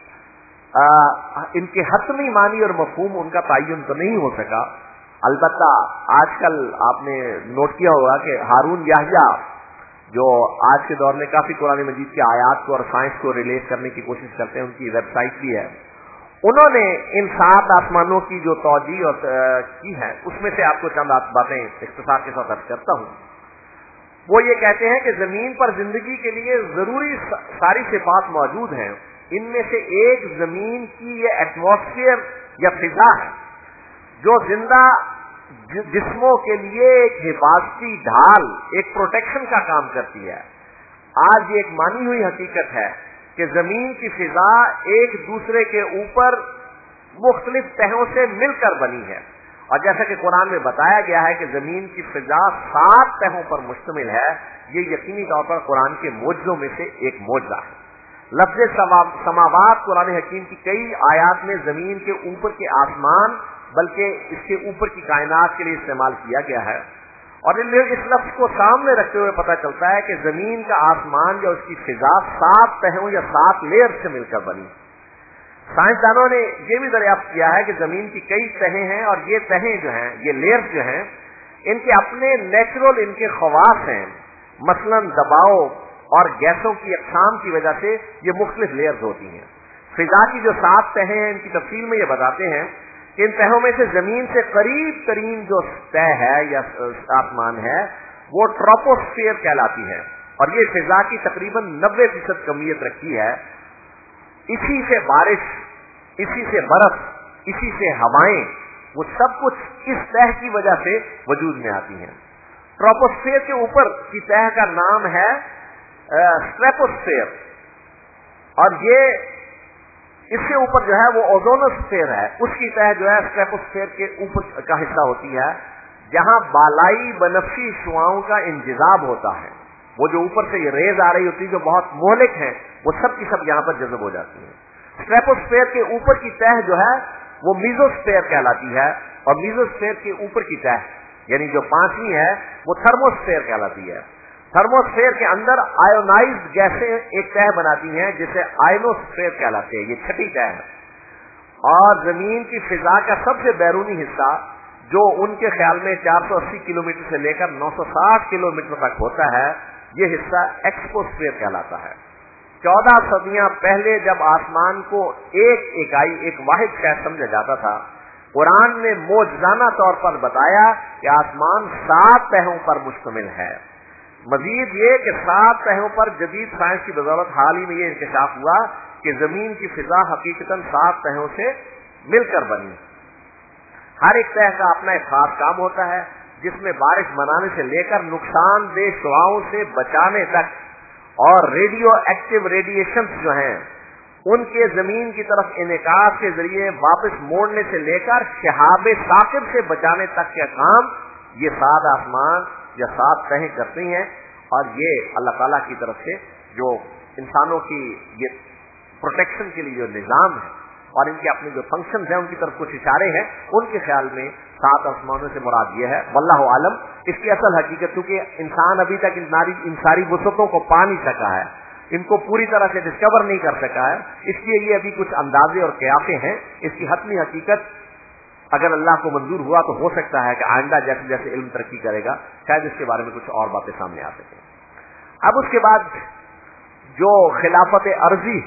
آ, ان کے حتمی معنی اور مفہوم ان کا تعین تو نہیں ہو سکا۔ البتہ آج کل آپ نے نوٹ کیا ہوگا کہ ہارون یحییٰ جو آج کے دور میں کافی قرآن مجید کی آیات کو اور سائنس کو ریلیٹ کرنے کی کوشش کرتے ہیں، ان کی ویب سائٹ بھی ہے، انہوں نے ان سات آسمانوں کی جو توجیہ اور کی ہے اس میں سے آپ کو چند باتیں اختصار کے ساتھ عرض کرتا ہوں۔ وہ یہ کہتے ہیں کہ زمین پر زندگی کے لیے ضروری ساری صفات موجود ہیں۔ ان میں سے ایک زمین کی یہ ایٹماسفیئر یا فضا ہے جو زندہ جسموں کے لیے ایک حفاظتی ڈھال، ایک پروٹیکشن کا کام کرتی ہے۔ آج یہ ایک مانی ہوئی حقیقت ہے کہ زمین کی فضا ایک دوسرے کے اوپر مختلف تہوں سے مل کر بنی ہے، اور جیسا کہ قرآن میں بتایا گیا ہے کہ زمین کی فضا سات تہوں پر مشتمل ہے، یہ یقینی طور پر قرآن کے معجزوں میں سے ایک معجزہ ہے۔ لفظ سماوات قرآن حکیم کی کئی آیات میں زمین کے اوپر کے آسمان بلکہ اس کے اوپر کی کائنات کے لیے استعمال کیا گیا ہے، اور اس لفظ کو سامنے رکھتے ہوئے پتہ چلتا ہے کہ زمین کا آسمان یا اس کی فضا سات تہوں یا سات لیئر سے مل کر بنی۔ سائنسدانوں نے یہ بھی دریافت کیا ہے کہ زمین کی کئی تہیں ہیں، اور یہ تہیں جو ہیں، یہ لیئرز جو ہیں، ان کے اپنے نیچرل ان کے خواص ہیں، مثلا دباؤ اور گیسوں کی اقسام کی وجہ سے یہ مختلف لیئرز ہوتی ہیں۔ فضا کی جو سات تہیں ہیں ان کی تفصیل میں یہ بتاتے ہیں کہ ان تہوں میں سے زمین سے قریب ترین جو تہ ہے یا آسمان ہے وہ ٹراپوسفیئر کہلاتی ہے، اور یہ فضا کی تقریباً نبے فیصد کمیت رکھی ہے۔ اسی سے بارش، اسی سے برف، اسی سے ہوائیں، وہ سب کچھ اس تہ کی وجہ سے وجود میں آتی ہیں۔ ٹراپوسفیئر کے اوپر کی تہ کا نام ہے اسٹریپوسفیئر، اور یہ اس سے اوپر جو ہے وہ اوزونوسفیئر ہے، اس کی تہ جو ہے اسٹریپوسفیئر کے اوپر کا حصہ ہوتی ہے، جہاں بالائی بنفشی شعاؤں کا انجذاب ہوتا ہے۔ وہ جو اوپر سے یہ ریز آ رہی ہوتی ہے جو بہت مہلک ہیں، وہ سب کی سب یہاں پر جذب ہو جاتی ہیں۔ اسٹریپوسفیئر کے اوپر کی تہ جو ہے وہ میزوسفیئر کہلاتی ہے، اور میزوسفیئر کے اوپر کی تہ یعنی جو پانچویں ہے وہ تھرموسفیئر کہلاتی ہے۔ تھرموسفیئر کے اندر آئونائزڈ گیسیں ایک تہ بناتی ہیں جسے آئنوسفیئر کہلاتے ہیں، یہ چھٹی تہ ہے۔ اور زمین کی فضا کا سب سے بیرونی حصہ جو ان کے خیال میں چار سو اسی کلو میٹر سے لے کر نو سو ساٹھ کلو میٹر تک ہوتا ہے، یہ حصہ ایکسپوسفیئر کہلاتا ہے۔ چودہ صدیاں پہلے جب آسمان کو ایک اکائی، ایک واحد شے سمجھا جاتا تھا، قرآن نے معجزانہ طور پر بتایا کہ آسمان سات تہوں پر مشتمل ہے۔ مزید یہ کہ سات تہوں پر جدید سائنس کی بدولت حال ہی میں یہ انکشاف ہوا کہ زمین کی فضا حقیقتاً سات تہوں سے مل کر بنی۔ ہر ایک تہ کا اپنا ایک خاص کام ہوتا ہے، جس میں بارش بنانے سے لے کر نقصان دہ شعاؤں سے بچانے تک، اور ریڈیو ایکٹیو ریڈیشنز جو ہیں ان کے زمین کی طرف انعکاس کے ذریعے واپس موڑنے سے لے کر شہاب ثاقب سے بچانے تک کے کام یہ سات آسمان یا سات تہیں کرتی ہیں۔ اور یہ اللہ تعالیٰ کی طرف سے جو انسانوں کی یہ پروٹیکشن کے لیے جو نظام ہے اور ان کے اپنے جو فنکشنز ہیں ان کی طرف کچھ اشارے ہیں، ان کے خیال میں सात आसमानों से मुराद ये है, वल्लाहु आलम। इसकी असल हकीकत, चूंकि इंसान अभी तक इन सारी इन सारी वसतों को पा नहीं सका है, इनको पूरी तरह से डिस्कवर नहीं कर सका है, इसलिए ये अभी कुछ अंदाजे और कयासे हैं। इसकी हतमी हकीकत अगर अल्लाह को मंजूर हुआ तो हो सकता है कि आइंदा जैसे जैसे इल्म तरक्की करेगा शायद इसके बारे में कुछ और बातें सामने आ सकें। अब उसके बाद जो खिलाफत अर्जी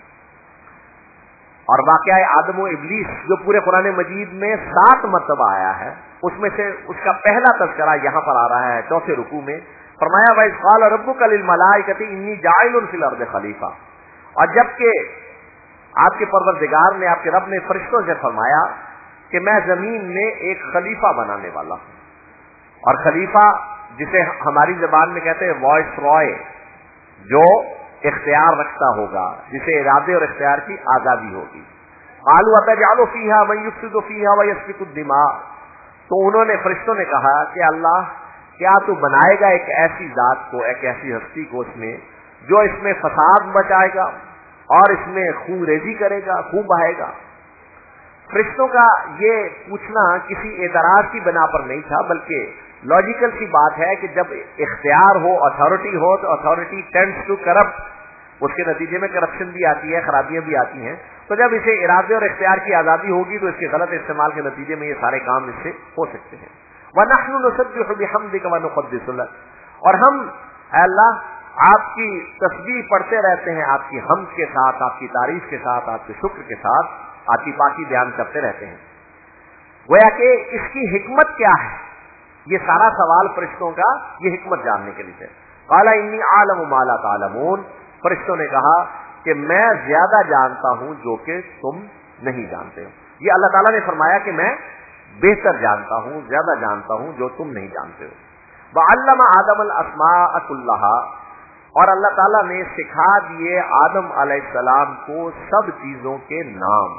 और वाक़या आदम व इब्लीस जो पूरे कुरान मजीद में सात मरतबा आया है, उसमें से उसका पहला तज़किरा यहां पर आ रहा है चौथे रुकू में। फरमाया वइज़ क़ाल रब्बुका लिल मलाइकति इन्नी जाइलुन फिल अर्दि खलीफा। और जबकि आपके परवरदिगार ने, आपके रब ने फरिश्तों से फरमाया कि मैं जमीन में एक खलीफा बनाने वाला हूं। और खलीफा जिसे हमारी जबान में कहते हैं वॉइस रॉय, जो इख्तियार रखता होगा, जिसे इरादे और इख्तियार की आजादी होगी। क़ालू अतजअलु फ़ीहा मन युफ़्सिदु फ़ीहा व यस्फ़िकु दिमा। तो उन्होंने, फरिश्तों ने कहा कि अल्लाह, क्या तू बनाएगा एक ऐसी जात को, एक ऐसी हस्ती को इसमें जो इसमें फसाद मचाएगा और इसमें खून रेजी करेगा, खून बहाएगा। फरिश्तों का ये पूछना किसी एतराज की बिना पर नहीं था, बल्कि लॉजिकल सी बात है कि जब इख्तियार हो, अथॉरिटी हो, तो अथॉरिटी टेंड्स टू करप्ट, उसके नतीजे में करप्शन भी आती है, खराबियां भी आती हैं। तो जब इसे इरादे और इख्तियार की आजादी होगी तो इसके गलत इस्तेमाल के नतीजे में ये सारे काम इससे हो सकते हैं। वनहनु नुसब्बिहु बिहम्दिका व नुक़द्दिसु लक। और हम अल्लाह आपकी तस्बीह पढ़ते रहते हैं, आपकी हम्द के साथ, आपकी तारीफ के साथ, आपके शुक्र के साथ, आपकी पाकी बयान करते रहते हैं। गोया कि इसकी हिकमत क्या है, ये सारा सवाल फरिश्तों का ये हिकमत जानने के लिए है। क़ाला इन्नी आलमु मा ला तालमून। फरिश्तों ने कहा कि मैं ज्यादा जानता हूं जो कि तुम नहीं जानते हो। ये अल्लाह ताला ने फरमाया कि मैं बेहतर जानता हूं, ज्यादा जानता हूं जो तुम नहीं जानते हो। वअल्लमा आदम अल अस्माअ कुल्लहा। और अल्लाह ताला ने सिखा दिए आदम अलैहिस्सलाम को सब चीजों के नाम।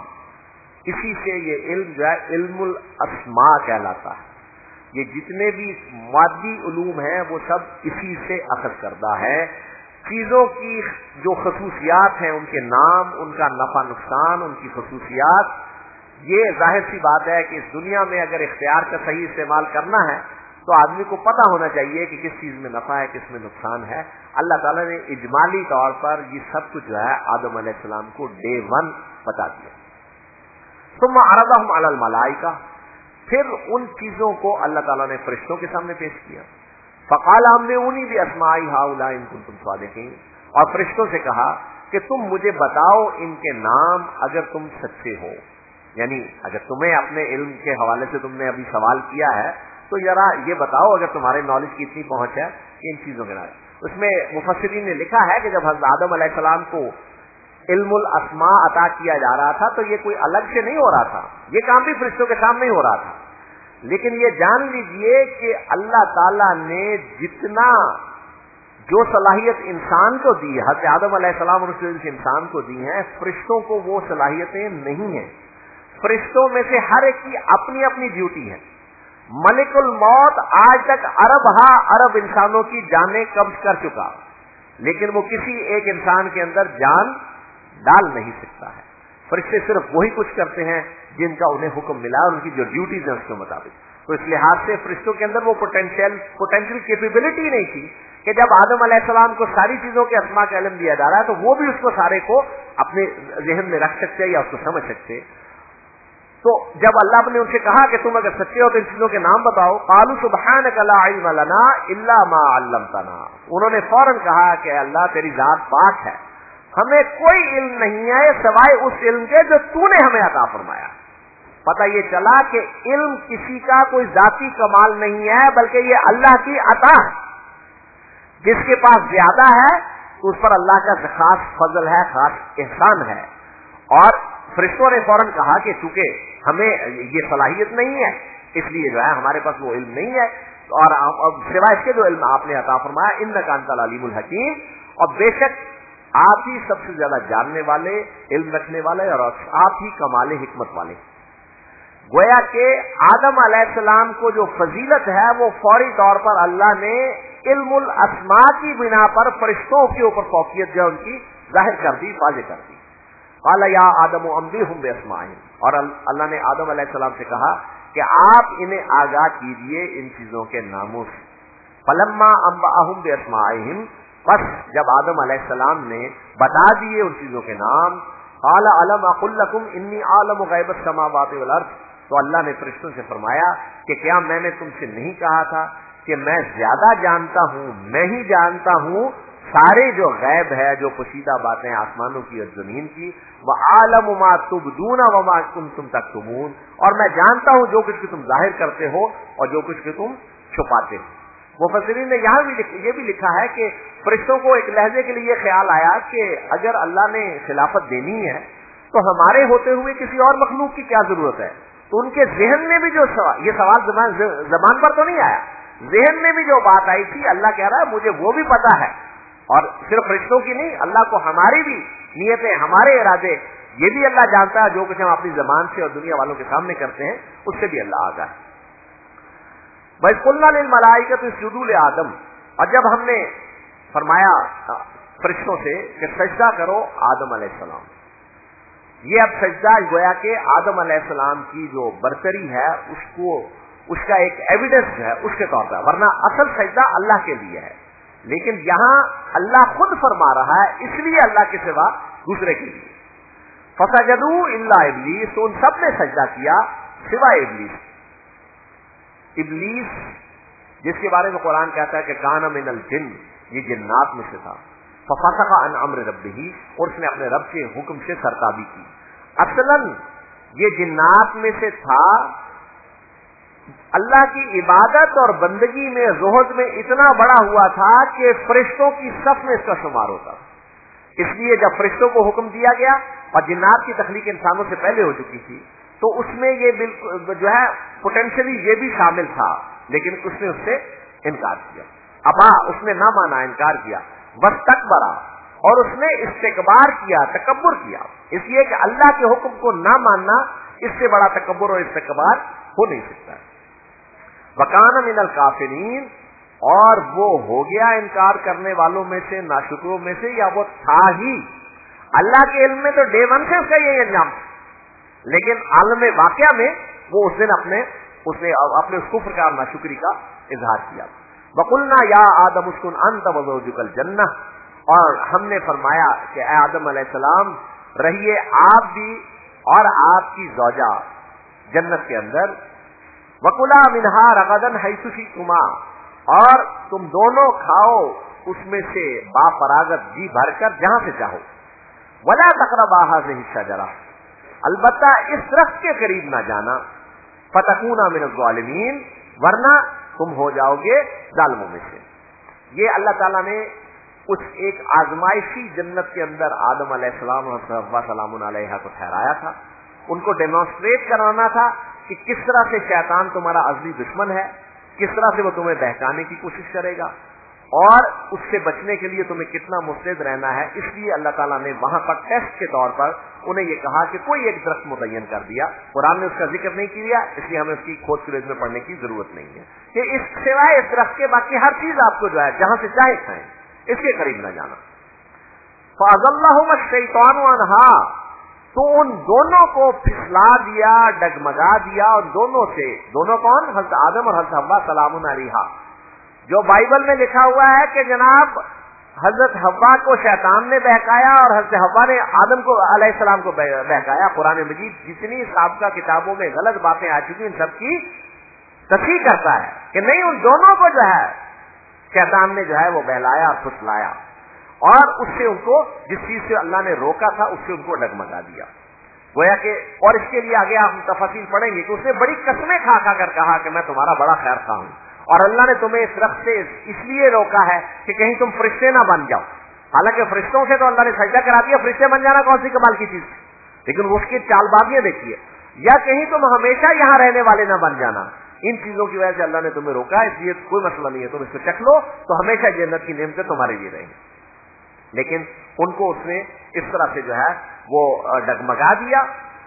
इसी से ये इल्म जो है इल्मुल अस्मा कहलाता है। ये जितने भी मादी उलूम हैं वो सब इसी से अखज़ करदा है। चीजों की जो खसूसियात हैं, उनके नाम, उनका नफा नुकसान, उनकी खसूसियात, ये जाहिर सी बात है कि इस दुनिया में अगर इख्तियार का सही इस्तेमाल करना है तो आदमी को पता होना चाहिए कि किस चीज में नफा है, किस में नुकसान है। अल्लाह ताला ने इजमाली तौर पर ये सब कुछ जो है आदम अलैहिस्सलाम को डे वन बता दिया। सुम्मा अरदहुम अलल मलाइका। फिर उन चीजों को अल्लाह ताला ने फरिश्तों के सामने पेश किया। फ़क़ाल हमने उन्हीं भी अस्माई हाउला इन कुंतुम सादिकीन। और फरिश्तों से कहा कि तुम मुझे बताओ इनके नाम अगर तुम सच्चे हो। यानी अगर तुम्हें अपने इल्म के हवाले से तुमने अभी सवाल किया है तो जरा ये बताओ अगर तुम्हारे नॉलेज की इतनी पहुंच है इन चीजों के नाम। उसमें मुफस्सिरीन ने लिखा है कि जब हज़रत आदम अलैहिस्सलाम को इल्मुल अस्मा अता किया जा रहा था तो ये कोई अलग से नहीं हो रहा था, ये काम भी फरिश्तों के सामने ही हो रहा था। लेकिन ये जान लीजिए कि अल्लाह ताला ने जितना जो सलाहियत इंसान को दी है, हज़रत आदम अलैहिस्सलाम और उस इंसान को दी है, फरिश्तों को वो सलाहियतें नहीं है। फरिश्तों में से हर एक की अपनी अपनी ड्यूटी है। मलिकुल मौत आज तक अरब हा अरब इंसानों की जानें कब्ज कर चुका, लेकिन वो किसी एक इंसान के अंदर जान डाल नहीं सकता है। फरिश्ते सिर्फ वही कुछ करते हैं जिनका उन्हें हुक्म मिला और उनकी जो ड्यूटीज है उसके मुताबिक। तो इस लिहाज से फरिश्तों के अंदर वो पोटेंशियल पोटेंशियल कैपेबिलिटी नहीं थी कि जब आदम अलैहिस्सलाम को सारी चीजों के अस्मा का इल्म दिया जा रहा है तो वो भी उसको सारे को अपने ज़हन में रख सकते या उसको समझ सकते। तो जब अल्लाह ने उनसे कहा कि तुम अगर सच्चे हो तो इन चीजों के नाम बताओ, क़ालू सुब्हानका ला इल्म लना इल्ला मा अल्लमतना। उन्होंने फौरन कहा कि अल्लाह तेरी जात पाक है, हमें कोई इल्म नहीं है सवाए उस इल्म के जो तूने हमें अता फरमाया। पता ये चला कि इल्म किसी का कोई जाती कमाल नहीं है, बल्कि ये अल्लाह की अता है। जिसके पास ज्यादा है तो उस पर अल्लाह का खास फजल है, खास एहसान है। और फरिश्तों ने फौरन कहा कि चूंकि हमें ये सलाहियत नहीं है इसलिए जो है हमारे पास वो इल्म नहीं है, और सिवाय इसके जो इल्म आपने अता फरमाया इन्नका अंतल अलीमुल हकीम, और बेशक आप ही सबसे ज्यादा जानने वाले, इल्म रखने वाले और आप ही कमाले हिकमत वाले। गोया के आदम अलैहिस्सलाम को जो फजीलत है वो फौरी तौर पर अल्लाह ने इल्मुल अस्मा की बिना पर फरिश्तों के ऊपर फौकियत जो उनकी जाहिर कर दी, वाज़ेह कर दी। क़ाल या आदम अम्बिहुम बिअस्माइहिम। और अल्लाह ने आदम अलैहिस्सलाम से कहा کہ آپ انہیں آگاہ کیجئے ان چیزوں کے ناموں سے. فلما انبأهم باسمائهم، بس جب آدم علیہ السلام نے بتا دیے ان چیزوں کے نام، قال الم اقل لكم انی اعلم غیب السماوات والارض، تو اللہ نے فرشتوں سے فرمایا کہ کیا میں نے تم سے نہیں کہا تھا کہ میں زیادہ جانتا ہوں، میں ہی جانتا ہوں سارے جو غیب ہے، جو پوشیدہ باتیں آسمانوں کی اور زمین کی. وَأَعْلَمُ مَا تُبْدُونَ وَمَا كُنتُمْ تَكْتُمُونَ، اور میں جانتا ہوں جو کچھ کہ تم ظاہر کرتے ہو اور جو کچھ کہ تم چھپاتے ہو. مفسرین نے یہاں بھی یہ بھی لکھا ہے کہ فرشتوں کو ایک لہجے کے لیے خیال آیا کہ اگر اللہ نے خلافت دینی ہے تو ہمارے ہوتے ہوئے کسی اور مخلوق کی کیا ضرورت ہے. تو ان کے ذہن میں بھی جو سوال، یہ سوال زبان زبان پر تو نہیں آیا، ذہن میں بھی جو بات آئی تھی، اللہ کہہ رہا ہے مجھے وہ بھی پتا ہے، اور صرف فرشتوں کی نہیں، اللہ کو ہماری بھی نیتیں، ہمارے ارادے یہ بھی اللہ جانتا ہے. جو کچھ ہم اپنی زبان سے اور دنیا والوں کے سامنے کرتے ہیں اس سے بھی اللہ آگاہ ہے. بَإِذْ قُلْنَا لِلْمَلَائِكَةِ اسْجُدُوا لِآدَمَ، اور جب ہم نے فرمایا فرشتوں سے کہ سجدہ کرو آدم علیہ السلام، یہ اب سجدہ گویا کہ آدم علیہ السلام کی جو برتری ہے اس کو، اس کا ایک ایویڈنس ہے اس کے طور پر، ورنہ اصل سجدہ اللہ کے لیے ہے. لیکن یہاں اللہ خود فرما رہا ہے، اس لیے اللہ کے سوا دوسرے کے لیے. فسجدوا الا ابلیس، تو ان سب نے سجدہ کیا سوائے ابلیس. ابلیس جس کے بارے میں قرآن کہتا ہے کہ کان من الجن، یہ جنات میں سے تھا. ففسق عن امر ربہ، اور اس نے اپنے رب کے حکم سے سرتابی کی. اصلاً یہ جنات میں سے تھا، اللہ کی عبادت اور بندگی میں، زہد میں اتنا بڑا ہوا تھا کہ فرشتوں کی صف میں اس کا شمار ہوتا. اس لیے جب فرشتوں کو حکم دیا گیا، اور جنات کی تخلیق انسانوں سے پہلے ہو چکی تھی، تو اس میں یہ بالکل جو ہے پوٹینشلی یہ بھی شامل تھا، لیکن اس نے اس سے انکار کیا. ابا، اس نے نہ مانا، انکار کیا. واستکبرا، اور اس نے استکبار کیا، تکبر کیا. اس لیے کہ اللہ کے حکم کو نہ ماننا، اس سے بڑا تکبر اور استکبار ہو نہیں سکتا. وکان من الکافرین، اور وہ ہو گیا انکار کرنے والوں میں سے، ناشکروں میں سے، یا وہ تھا ہی. اللہ کے علم میں تو ڈے ون سے اس کا یہ انجام تھا، لیکن عالم واقعہ میں وہ اس دن اپنے اس نے اپنے کفر کا، ناشکری کا اظہار کیا. وقلنا یا آدم اسکن انت وزوجک الجنہ، اور ہم نے فرمایا کہ اے آدم علیہ السلام رہیے آپ بھی اور آپ کی زوجہ جنت کے اندر. وکلا منہا رغدا حیث شئتما، اور تم دونوں کھاؤ اس میں سے با فراغت، جی بھر کر، جہاں سے چاہو. ولا تقربا هذه الشجرہ، البتہ اس درخت کے قریب نہ جانا. فتکونا من الظالمین، ورنہ تم ہو جاؤ گے ظالموں میں سے. یہ اللہ تعالیٰ نے اس ایک آزمائشی جنت کے اندر آدم علیہ السلام اور حوا سلام علیہ کو ٹھہرایا تھا. ان کو ڈیمانسٹریٹ کرانا تھا کہ کس طرح سے شیطان تمہارا ازلی دشمن ہے، کس طرح سے وہ تمہیں بہکانے کی کوشش کرے گا، اور اس سے بچنے کے لیے تمہیں کتنا مستعد رہنا ہے. اس لیے اللہ تعالیٰ نے وہاں پر ٹیسٹ کے طور پر انہیں یہ کہا کہ کوئی ایک درخت متعین کر دیا. قرآن نے اس کا ذکر نہیں کیا، اس لیے ہمیں اس کی کھوج کریز میں پڑھنے کی ضرورت نہیں ہے کہ اس سوائے اس درخت کے باقی ہر چیز آپ کو جو ہے جہاں سے چاہے کھائیں، اس کے قریب نہ جانا. فَأَضَلَّهُمَا الشَّيْطَانُ عَنْهَا، تو ان دونوں کو پھسلا دیا، ڈگمگا دیا. اور دونوں سے، دونوں کون؟ حضرت آدم اور حضرت حوا سلام علیہا. جو بائبل میں لکھا ہوا ہے کہ جناب حضرت حوا کو شیطان نے بہکایا اور حضرت حوا نے آدم کو علیہ السلام کو بہکایا. قرآن مجید جتنی سابقہ کتابوں میں غلط باتیں آ چکی ان سب کی تصحیح کرتا ہے کہ نہیں، ان دونوں کو جو ہے شیطان نے جو ہے وہ بہلایا اور پھسلایا، اور اس سے ان کو جس چیز سے اللہ نے روکا تھا اس سے ان کو ڈگمگا دیا. گویا کہ، اور اس کے لیے آگے آپ تفصیل پڑھیں گے کہ اس نے بڑی قسمیں کھا کھا کر کہا کہ میں تمہارا بڑا خیر خواہ ہوں، اور اللہ نے تمہیں اس درخت سے اس لیے روکا ہے کہ کہیں تم فرشتے نہ بن جاؤ. حالانکہ فرشتوں سے تو اللہ نے سجدہ کرا دیا، فرشتے بن جانا کون سی کمال کی چیز، لیکن اس کی چال بازیاں دیکھیے. یا کہیں تم ہمیشہ یہاں رہنے والے نہ بن جانا، ان چیزوں کی وجہ سے اللہ نے تمہیں روکا. اس لیے کوئی مسئلہ نہیں ہے، تم اس کو چکھ لو تو ہمیشہ جنت کی نعمتیں تمہارے لیے رہیں. لیکن ان کو اس نے اس طرح سے جو ہے وہ ڈگمگا دیا.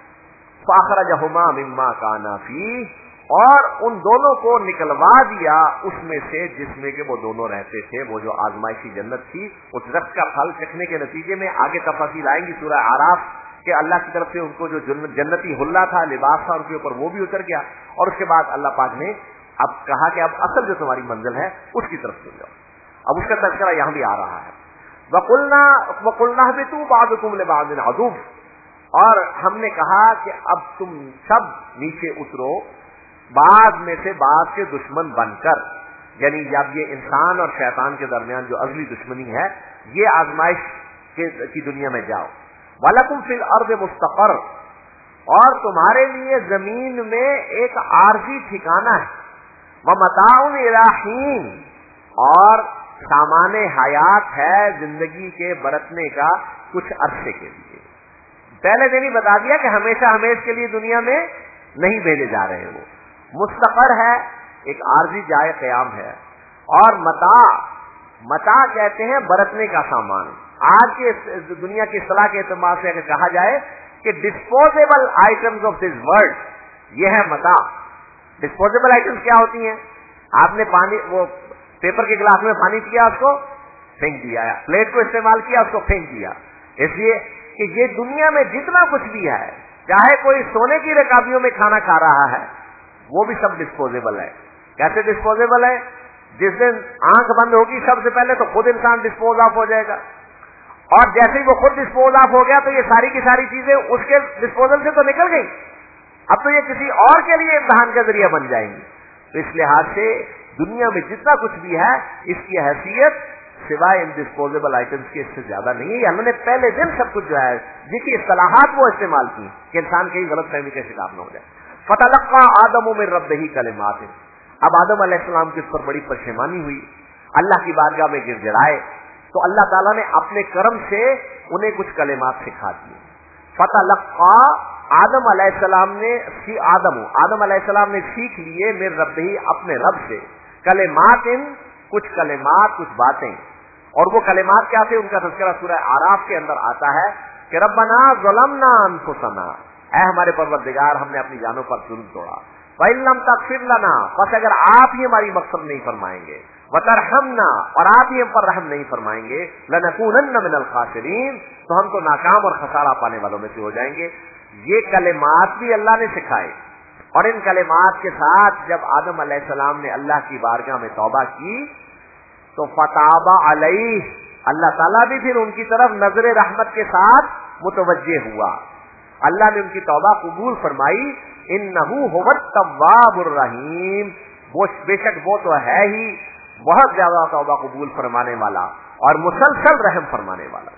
فاخرجہما مما کانا فیہ، اور ان دونوں کو نکلوا دیا اس میں سے جس میں کہ وہ دونوں رہتے تھے. وہ جو آزمائشی جنت تھی، اس درخت کا پھل چکھنے کے نتیجے میں آگے تفاصیل آئیں گی سورہ اعراف کہ اللہ کی طرف سے ان کو جو جنتی حلہ تھا، لباس تھا ان کے اوپر، وہ بھی اتر گیا. اور اس کے بعد اللہ پاک نے اب کہا کہ اب اصل جو تمہاری منزل ہے اس کی طرف چل جاؤ. اب اس کا تذکرہ یہاں بھی آ رہا ہے. وَقُلْنَا وَقُلْنَا اهْبِطُوا بَعْضُكُمْ لِبَعْضٍ عَدُوٌّ، اور ہم نے کہا کہ اب تم سب نیچے اترو بعض میں سے بعض کے دشمن بن کر. یعنی جب یہ انسان اور شیطان کے درمیان جو ازلی دشمنی ہے، یہ آزمائش کی دنیا میں جاؤ. وَلَكُمْ فِي الْأَرْضِ مُسْتَقَرٌّ، اور تمہارے لیے زمین میں ایک عارضی ٹھکانہ ہے. وَمَتَاعٌ إِلَىٰ حِينٍ، اور سامان حیات ہے زندگی کے برتنے کا کچھ عرصے کے لیے. پہلے دن ہی بتا دیا کہ ہمیشہ ہمیشہ کے لیے دنیا میں نہیں بھیجے جا رہے. وہ مستقر ہے، ایک عارضی جائے قیام ہے. اور متاع، متاع کہتے ہیں برتنے کا سامان. آج کے دنیا کی اصطلاح کے اعتبار سے اگر کہا جائے کہ disposable items of this world, یہ ہے متاع. ڈسپوزیبل آئٹمز کیا ہوتی ہیں؟ آپ نے پانی، وہ پیپر کے گلاس میں پانی پیا، اس کو پھینک دیا. پلیٹ کو استعمال کیا، اس کو پھینک دیا. اس لیے کہ یہ دنیا میں جتنا کچھ بھی ہے، چاہے کوئی سونے کی رکابیوں میں کھانا کھا رہا ہے، وہ بھی سب ڈسپوزیبل ہے. کیسے ڈسپوزیبل ہے؟ جس دن آنکھ بند ہوگی سب سے پہلے تو خود انسان ڈسپوز آف ہو جائے گا، اور جیسے ہی وہ خود ڈسپوز آف ہو گیا تو یہ ساری کی ساری چیزیں اس کے ڈسپوزل سے تو نکل گئی، اب تو یہ کسی اور کے لیے امتحان کا ذریعہ بن جائیں گی. تو اس لحاظ سے دنیا میں جتنا کچھ بھی ہے اس کی حیثیت سوائے ان ڈسپوزیبل آئٹمس کے اس سے زیادہ نہیں ہے. ہم نے پہلے دن سب کچھ جو ہے جن کی اصطلاحات وہ استعمال کی کہ انسان کہیں غلط فہمی کا شکار نہ ہو جائے. فتلقى آدم من ربه کلمات، اب آدم علیہ السلام کی اس پر بڑی پشیمانی ہوئی، اللہ کی بارگاہ میں گر گڑائے، تو اللہ تعالیٰ نے اپنے کرم سے انہیں کچھ کلمات سکھا دیے. فتلقى، آدم علیہ السلام نے آدم آدم علیہ السلام نے سیکھ لیے من ربہ، اپنے رب سے، کلمات، کچھ کلمات، کچھ باتیں. اور وہ کلمات کیا تھے؟ ان کا تذکرہ سورہ اعراف کے اندر آتا ہے کہ ربنا ظلمنا انفسنا، اے ہمارے پروردگار ہم نے اپنی جانوں پر ظلم توڑا. فَإِن لَّمْ تَغْفِرْ لَنَا، بس اگر آپ ہی ہماری مغفرت نہیں فرمائیں گے، وَتَرْحَمْنَا، اور آپ ہی ہم پر رحم نہیں فرمائیں گے، لَنَكُونَنَّ مِنَ الْخَاسِرِينَ، تو ہم تو ناکام اور خسارہ پانے والوں میں سے ہو جائیں گے. یہ کلمات بھی اللہ نے سکھائے، اور ان کلمات کے ساتھ جب آدم علیہ السلام نے اللہ کی بارگاہ میں توبہ کی تو فتاب علیہ، اللہ تعالیٰ بھی پھر ان کی طرف نظر رحمت کے ساتھ متوجہ ہوا. اللہ نے ان کی توبہ قبول فرمائی. انہ هو التواب الرحیم، وہ بے شک وہ تو ہے ہی بہت زیادہ توبہ قبول فرمانے والا اور مسلسل رحم فرمانے والا.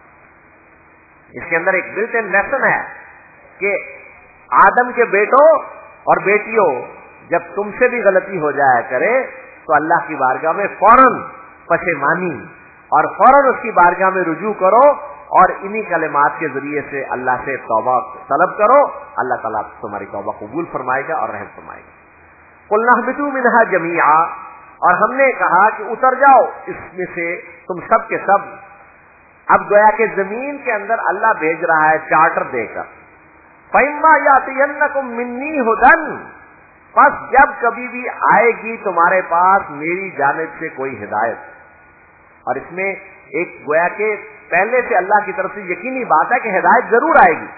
اس کے اندر ایک بلٹ ان لیسن ہے کہ آدم کے بیٹوں اور بیٹیوں، جب تم سے بھی غلطی ہو جایا کرے تو اللہ کی بارگاہ میں فوراً پشیمانی اور فوراً اس کی بارگاہ میں رجوع کرو، اور انہی کلمات کے ذریعے سے اللہ سے توبہ طلب کرو. اللہ تعالیٰ تمہاری توبہ قبول فرمائے گا اور رحم فرمائے گا. قُلْنَا اهْبِطُوا مِنْهَا جَمِيعًا، اور ہم نے کہا کہ اتر جاؤ اس میں سے تم سب کے سب. اب گویا کہ زمین کے اندر اللہ بھیج رہا ہے چارٹر دے کر. فَإِمَّا يَأْتِيَنَّكُم مِّنِّي هُدًى، پس جب کبھی بھی آئے گی تمہارے پاس میری جانب سے کوئی ہدایت. اور اس میں ایک گویا کہ پہلے سے اللہ کی طرف سے یقینی بات ہے کہ ہدایت ضرور آئے گی.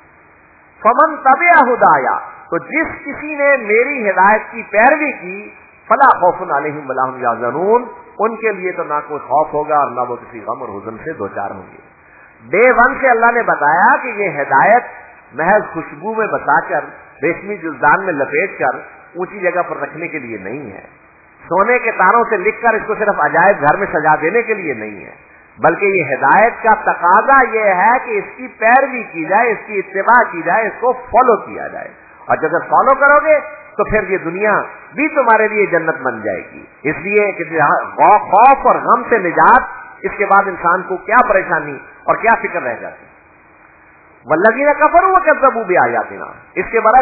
فمن تبع ہدایا، تو جس کسی نے میری ہدایت کی پیروی کی، فلا خوف علیہم ولا هم یحزنون، ان کے لیے تو نہ کوئی خوف ہوگا اور نہ وہ کسی غم اور حزن سے دوچار ہوں گے. ڈے ون سے اللہ نے بتایا کہ یہ ہدایت محض خوشبو میں بتا کر، ریشمی جلدان میں لپیٹ کر اونچی جگہ پر رکھنے کے لیے نہیں ہے، سونے کے تاروں سے لکھ کر اس کو صرف عجائب گھر میں سجا دینے کے لیے نہیں ہے، بلکہ یہ ہدایت کا تقاضا یہ ہے کہ اس کی پیروی کی جائے، اس کی اتباع کی جائے، اس کو فالو کیا جائے. اور جب فالو کرو گے تو پھر یہ دنیا بھی تمہارے لیے جنت بن جائے گی. اس لیے کہ خوف اور غم سے نجات، اس کے بعد انسان کو کیا پریشانی اور کیا فکر رہ جاتی. والذین کفروا وکذبوا بآیاتنا، اس کے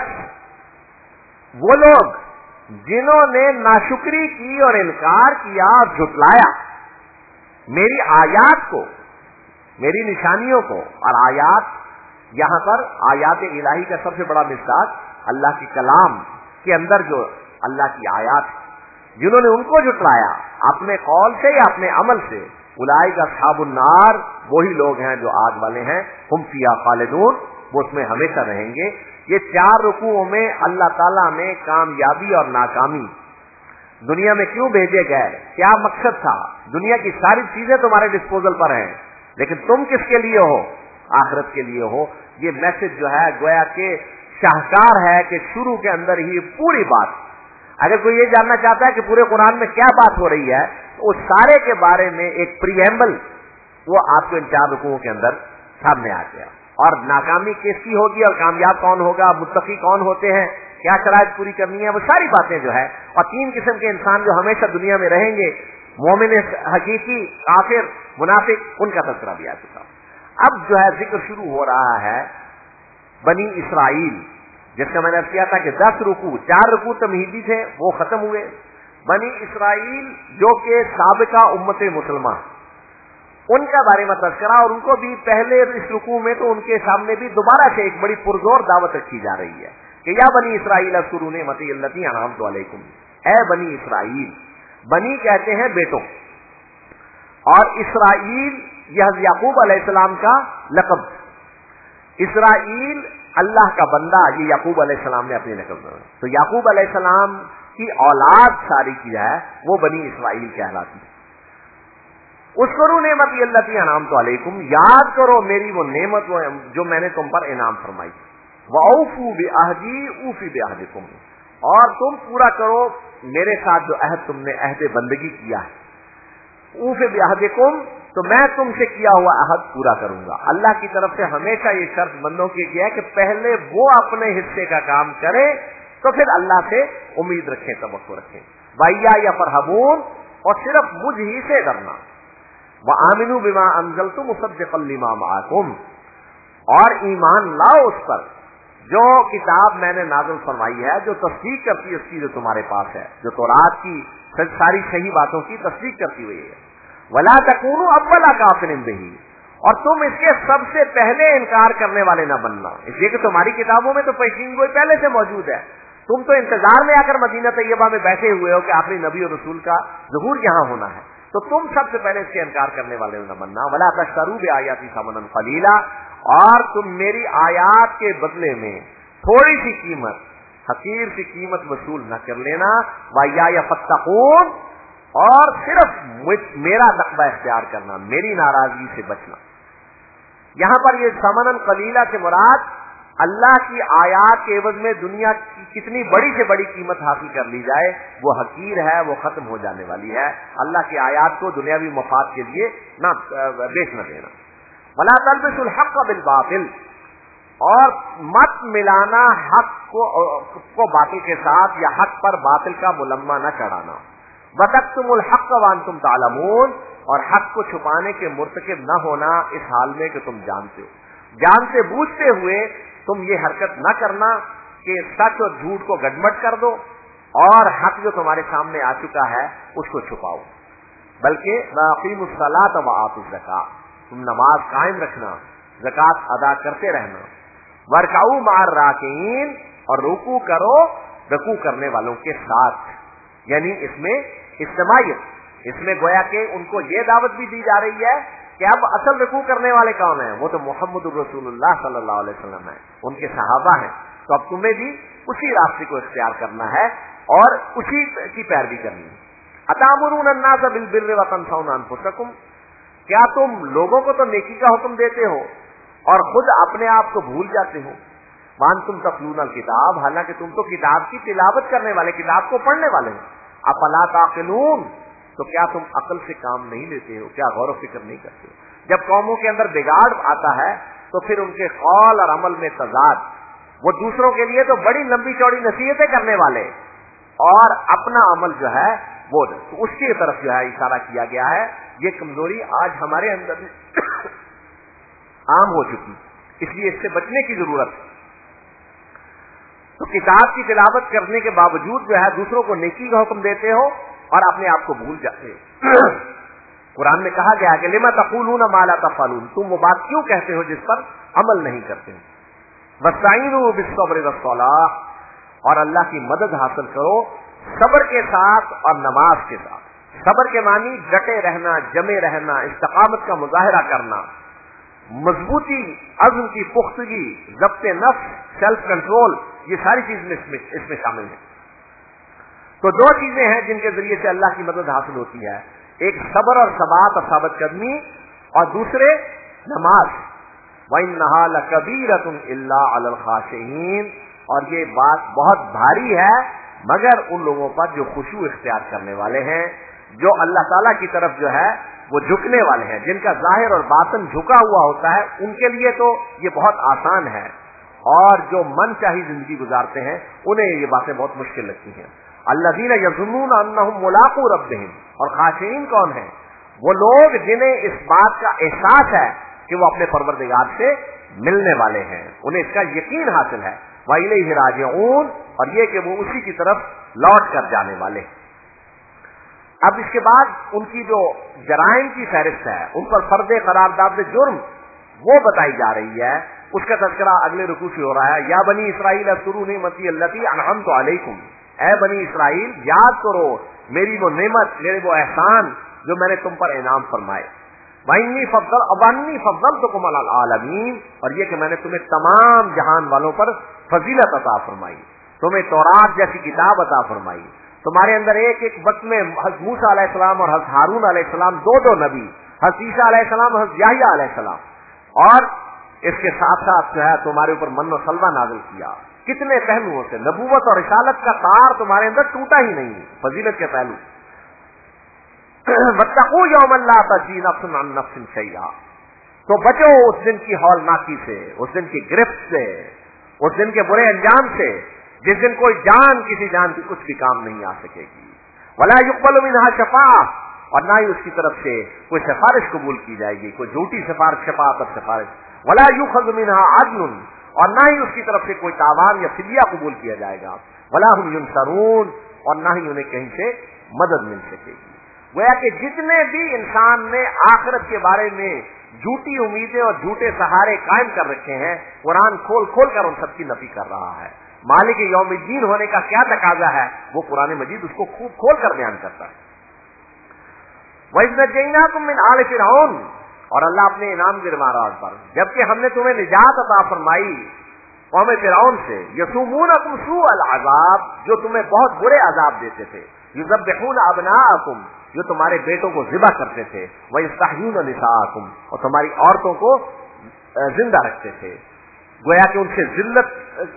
برعکس وہ لوگ جنہوں نے ناشکری کی اور انکار کیا اور جھٹلایا میری آیات کو، میری نشانیوں کو. اور آیات یہاں پر آیات الہی کا سب سے بڑا مصداق اللہ کی کلام کے اندر جو اللہ کی آیات، جنہوں نے ان کو جھٹلایا اپنے قول سے یا اپنے عمل سے، اولئک اصحاب النار، وہی لوگ ہیں جو آگ والے ہیں، ہم فیہا خالدون، وہ اس میں ہمیشہ رہیں گے. یہ چار رکوعوں میں اللہ تعالیٰ نے کامیابی اور ناکامی دنیا میں کیوں بھیجے گئے, کیا مقصد تھا. دنیا کی ساری چیزیں تمہارے ڈسپوزل پر ہیں, لیکن تم کس کے لیے ہو, آخرت کے لیے ہو. یہ میسج جو ہے گویا کہ شاہکار ہے کہ شروع کے اندر ہی پوری بات, اگر کوئی یہ جاننا چاہتا ہے کہ پورے قرآن میں کیا بات ہو رہی ہے تو اس سارے کے بارے میں ایک پریمبل وہ آپ کو ان چار رکوعوں کے اندر سامنے آ گیا. اور ناکامی کس کی ہوگی اور کامیاب کون ہوگا, متقی کون ہوتے ہیں, کیا شرائط پوری کرنی ہے, وہ ساری باتیں جو ہے. اور تین قسم کے انسان جو ہمیشہ دنیا میں رہیں گے, مومن حقیقی, کافر, منافق, ان کا تذکرہ بھی آ چکا. اب جو ہے ذکر شروع ہو رہا ہے بنی اسرائیل, جس کا میں نے کیا تھا کہ دس رکوع, چار رکوع تمہیدی تھے وہ ختم ہوئے. بنی اسرائیل جو کہ سابقہ امت مسلمہ, ان کا بارے میں تذکرہ, اور ان کو بھی پہلے اس رکوع میں تو ان کے سامنے بھی دوبارہ سے ایک بڑی پرزور دعوت رکھی جا رہی ہے کہ یا بنی اسرائیل اذکروا نعمتی التی انعمت علیکم. اے بنی اسرائیل, بنی کہتے ہیں بیٹوں, اور اسرائیل یہ یعقوب علیہ السلام کا لقب. اسرائیل اللہ کا بندہ, یہ یعقوب علیہ السلام نے اپنے لقب میں, تو یعقوب علیہ السلام کی اولاد ساری کی ہے وہ بنی اسرائیل کہلاتی. اذکروا نعمتی التی انعمت علیکم, یاد کرو میری وہ نعمت جو میں نے تم پر انعام فرمائی. وَأَوْفُوا بِعَهْدِي أُوفِ بِعَهْدِكُمْ, اور تم پورا کرو میرے ساتھ جو عہد تم نے عہد بندگی کیا ہے. اوف بعہدکم, تو میں تم سے کیا ہوا عہد پورا کروں گا. اللہ کی طرف سے ہمیشہ یہ شرط بندوں کی کیا ہے کہ پہلے وہ اپنے حصے کا کام کرے تو پھر اللہ سے امید رکھیں, توقع رکھیں. وَإِيَّا يَفْرَحُونَ, اور صرف مجھ ہی سے ڈرنا. وَآمِنُوا بِمَا أَنزَلْتُ مُصَدِّقًا لِمَا مَعَكُمْ, اور ایمان لاؤ اس پر جو کتاب میں نے نازل فرمائی ہے, جو تصدیق کرتی ہے اس کی جو تمہارے پاس ہے, جو تورات کی ساری صحیح باتوں کی تصدیق کرتی ہوئی ہے. وَلَا تَكُونُوا أَوَّلَ كَافِرٍ بِهِ, اور تم اس کے سب سے پہلے انکار کرنے والے نہ بننا. اس لیے کہ تمہاری کتابوں میں تو پیشین گوئی پہلے سے موجود ہے, تم تو انتظار میں آ کر مدینہ طیبہ میں بیٹھے ہوئے ہو کہ آخری نبی اور رسول کا ظہور یہاں ہونا ہے, تو تم سب سے پہلے اس کے انکار کرنے والے نہ بننا. وَلَا تَشْتَرُوا بِآيَاتِي ثَمَنًا قَلِيلًا, اور تم میری آیات کے بدلے میں تھوڑی سی قیمت, حقیر سی قیمت وصول نہ کر لینا. وَإِيَّايَ فَاتَّقُونِ, اور صرف میرا نقبہ اختیار کرنا, میری ناراضگی سے بچنا. یہاں پر یہ ثمنًا قلیلا سے مراد اللہ کی آیات کے عوض میں دنیا کی کتنی بڑی سے بڑی قیمت حاصل کر لی جائے وہ حقیر ہے, وہ ختم ہو جانے والی ہے. اللہ کی آیات کو دنیاوی مفاد کے لیے نہ بیچ نہ دینا. وَلَا تَلْبِسُوا الْحَقَّ بِالْبَاطِلِ, اور مت ملانا حق کو, کو باطل کے ساتھ, یا حق پر باطل کا ملمہ نہ چڑھانا. وَتَكْتُمُوا الْحَقَّ وَأَنْتُمْ تَعْلَمُونَ, اور حق کو چھپانے کے مرتکب نہ ہونا اس حال میں کہ تم جانتے ہو. جانتے بوجھتے ہوئے تم یہ حرکت نہ کرنا کہ سچ اور جھوٹ کو گڈمٹ کر دو اور حق جو تمہارے سامنے آ چکا ہے اس کو چھپاؤ, بلکہ وَأَقِيمُوا الصَّلَاةَ وَآتُوا الزَّكَاةَ, تم نماز قائم رکھنا, زکات ادا کرتے رہنا. وَارْكَعُوا مَعَ الرَّاكِعِينَ, اور رکوع کرو رکوع کرنے والوں کے ساتھ, یعنی اس میں اجتماعیت, اس میں گویا کہ ان کو یہ دعوت بھی دی جا رہی ہے کہ اب اصل رکوع کرنے والے کون ہیں, وہ تو محمد الرسول اللہ صلی اللہ علیہ وسلم ہیں, ان کے صحابہ ہیں. تو اب تمہیں بھی اسی راستے کو اختیار کرنا ہے اور اسی کی پیروی کرنی ہے. أَتَأْمُرُونَ النَّاسَ بِالْبِرِّ وَتَنْسَوْنَ أَنفُسَكُمْ, کیا تم لوگوں کو تو نیکی کا حکم دیتے ہو اور خود اپنے آپ کو بھول جاتے ہو. وَأَنْتُمْ تَتْلُونَ الْكِتَابَ, حالانکہ تم تو کتاب کی تلاوت کرنے والے, کتاب کو پڑھنے والے ہو. أَفَلَا تَعْقِلُونَ, تو کیا تم عقل سے کام نہیں لیتے ہو, کیا غور و فکر نہیں کرتے ہو. جب قوموں کے اندر بگاڑ آتا ہے تو پھر ان کے قول اور عمل میں تضاد, وہ دوسروں کے لیے تو بڑی لمبی چوڑی نصیحتیں کرنے والے اور اپنا عمل جو ہے وہ, تو اس کی طرف جو ہے اشارہ کیا گیا ہے. یہ کمزوری آج ہمارے اندر عام ہو چکی, اس لیے اس سے بچنے کی ضرورت ہے. تو کتاب کی تلاوت کرنے کے باوجود جو ہے دوسروں کو نیکی کا حکم دیتے ہو اور اپنے آپ کو بھول جاتے ہو. قرآن میں کہا گیا کہ لما تقولون ما لا تفعلون, تم وہ بات کیوں کہتے ہو جس پر عمل نہیں کرتے. واستعینوا بالصبر والصلاۃ, اور اللہ کی مدد حاصل کرو صبر کے ساتھ اور نماز کے ساتھ. صبر کے معنی ڈٹے رہنا, جمے رہنا, استقامت کا مظاہرہ کرنا. مضبوطی, عزم کی پختگی, ضبط نفس, سیلف کنٹرول, یہ ساری چیزیں اس میں اس میں شامل ہیں. تو دو چیزیں ہیں جن کے ذریعے سے اللہ کی مدد حاصل ہوتی ہے, ایک صبر اور ثبات اور ثابت قدمی, اور دوسرے نماز. وَإِنَّهَا لَكَبِيرَةٌ إِلَّا عَلَى الْخَاشِعِينَ, اور یہ بات بہت بھاری ہے مگر ان لوگوں پر جو خشوع اختیار کرنے والے ہیں, جو اللہ تعالیٰ کی طرف جو ہے وہ جھکنے والے ہیں, جن کا ظاہر اور باطن جھکا ہوا ہوتا ہے, ان کے لیے تو یہ بہت آسان ہے, اور جو من چاہی زندگی گزارتے ہیں انہیں یہ باتیں بہت مشکل لگتی ہیں. الذین یظنون انہم ملاقو ربہم, اور خاشعین کون ہیں؟ وہ لوگ جنہیں اس بات کا احساس ہے کہ وہ اپنے پروردگار سے ملنے والے ہیں, انہیں اس کا یقین حاصل ہے. وَإِلَيْهِ رَاجِعُونَ, اور یہ کہ وہ اسی کی طرف لوٹ کر جانے والے. اب اس کے بعد ان کی جو جرائم کی فہرست ہے, ان پر فرد قرارداد جرم وہ بتائی جا رہی ہے, اس کا تذکرہ اگلے رکوع سے ہو رہا ہے. یا بنی اسرائیل اذکروا نعمتی التی انعمت علیکم, اے بنی اسرائیل یاد کرو میری وہ نعمت, میرے وہ احسان جو میں نے تم پر انعام فرمائے. وَإِنِّي فَضَّلْ وَإِنِّي فَضَّلْتُكُمْ عَلَى الْعَالَمِينَ, اور یہ کہ میں نے تمہیں تمام جہان والوں پر فضیلت عطا فرمائی, تمہیں تورات جیسی کتاب عطا فرمائی, تمہارے اندر ایک ایک وقت میں حضرت موسیٰ علیہ السلام اور حضرت ہارون علیہ السلام دو دو نبی, حضرت عیسیٰ علیہ السلام اور حضرت یحییٰ علیہ السلام, اور اس کے ساتھ ساتھ جو ہے تمہارے اوپر من و سلوہ نازل کیا. کتنے پہلوؤں سے نبوت اور رسالت کا تار تمہارے اندر ٹوٹا ہی نہیں, فضیلت کے پہلو. وَاتَّقُوا يَوْمًا لَا تَجْزِي نَفْسٌ عَن نَفْسٍ شَيْئًا, تو بچو اس دن کی ہولناکی سے, اس دن کی گرفت سے, اس دن کے برے انجام سے, جس دن کوئی جان کسی جان کی کچھ بھی کام نہیں آ سکے گی. وَلَا يُقْبَلُ مِنْهَا شَفَاعَةٌ, اور نہ ہی اس کی طرف سے کوئی سفارش قبول کی جائے گی, کوئی جھوٹی سفارش, شفاعت اور سفارش. وَلَا يُؤْخَذُ مِنْهَا عَدْلٌ, اور نہ ہی اس کی طرف سے کوئی تاوان یا فدیہ قبول کیا جائے گا. وَلَا هُمْ يُنصَرُونَ, اور نہ ہی انہیں کہیں سے مدد مل سکے گی. گویا کہ جتنے بھی انسان نے آخرت کے بارے میں جھوٹی امیدیں اور جھوٹے سہارے قائم کر رکھے ہیں, قرآن کھول کھول کر ان سب کی نفی کر رہا ہے. مالک یوم الدین ہونے کا کیا تقاضا ہے, وہ قرآن مجید اس کو خوب کھول کر بیان کرتا ہے. وَإِذْ نَجَّيْنَاكُم مِّنْ آلِ فِرْعَوْنَ, اور اللہ اپنے انعام کے مہراج پر, جبکہ ہم نے تمہیں نجات عطا فرمائی قوم فرعون سے. یسومونکم سوء العذاب, جو تمہیں بہت برے عذاب دیتے تھے. یذبحون ابناءکم, جو تمہارے بیٹوں کو ذبح کرتے تھے. وَيَسْتَحْيُونَ نِسَاءَکم, اور تمہاری عورتوں کو زندہ رکھتے تھے. گویا کہ ان سے ذلت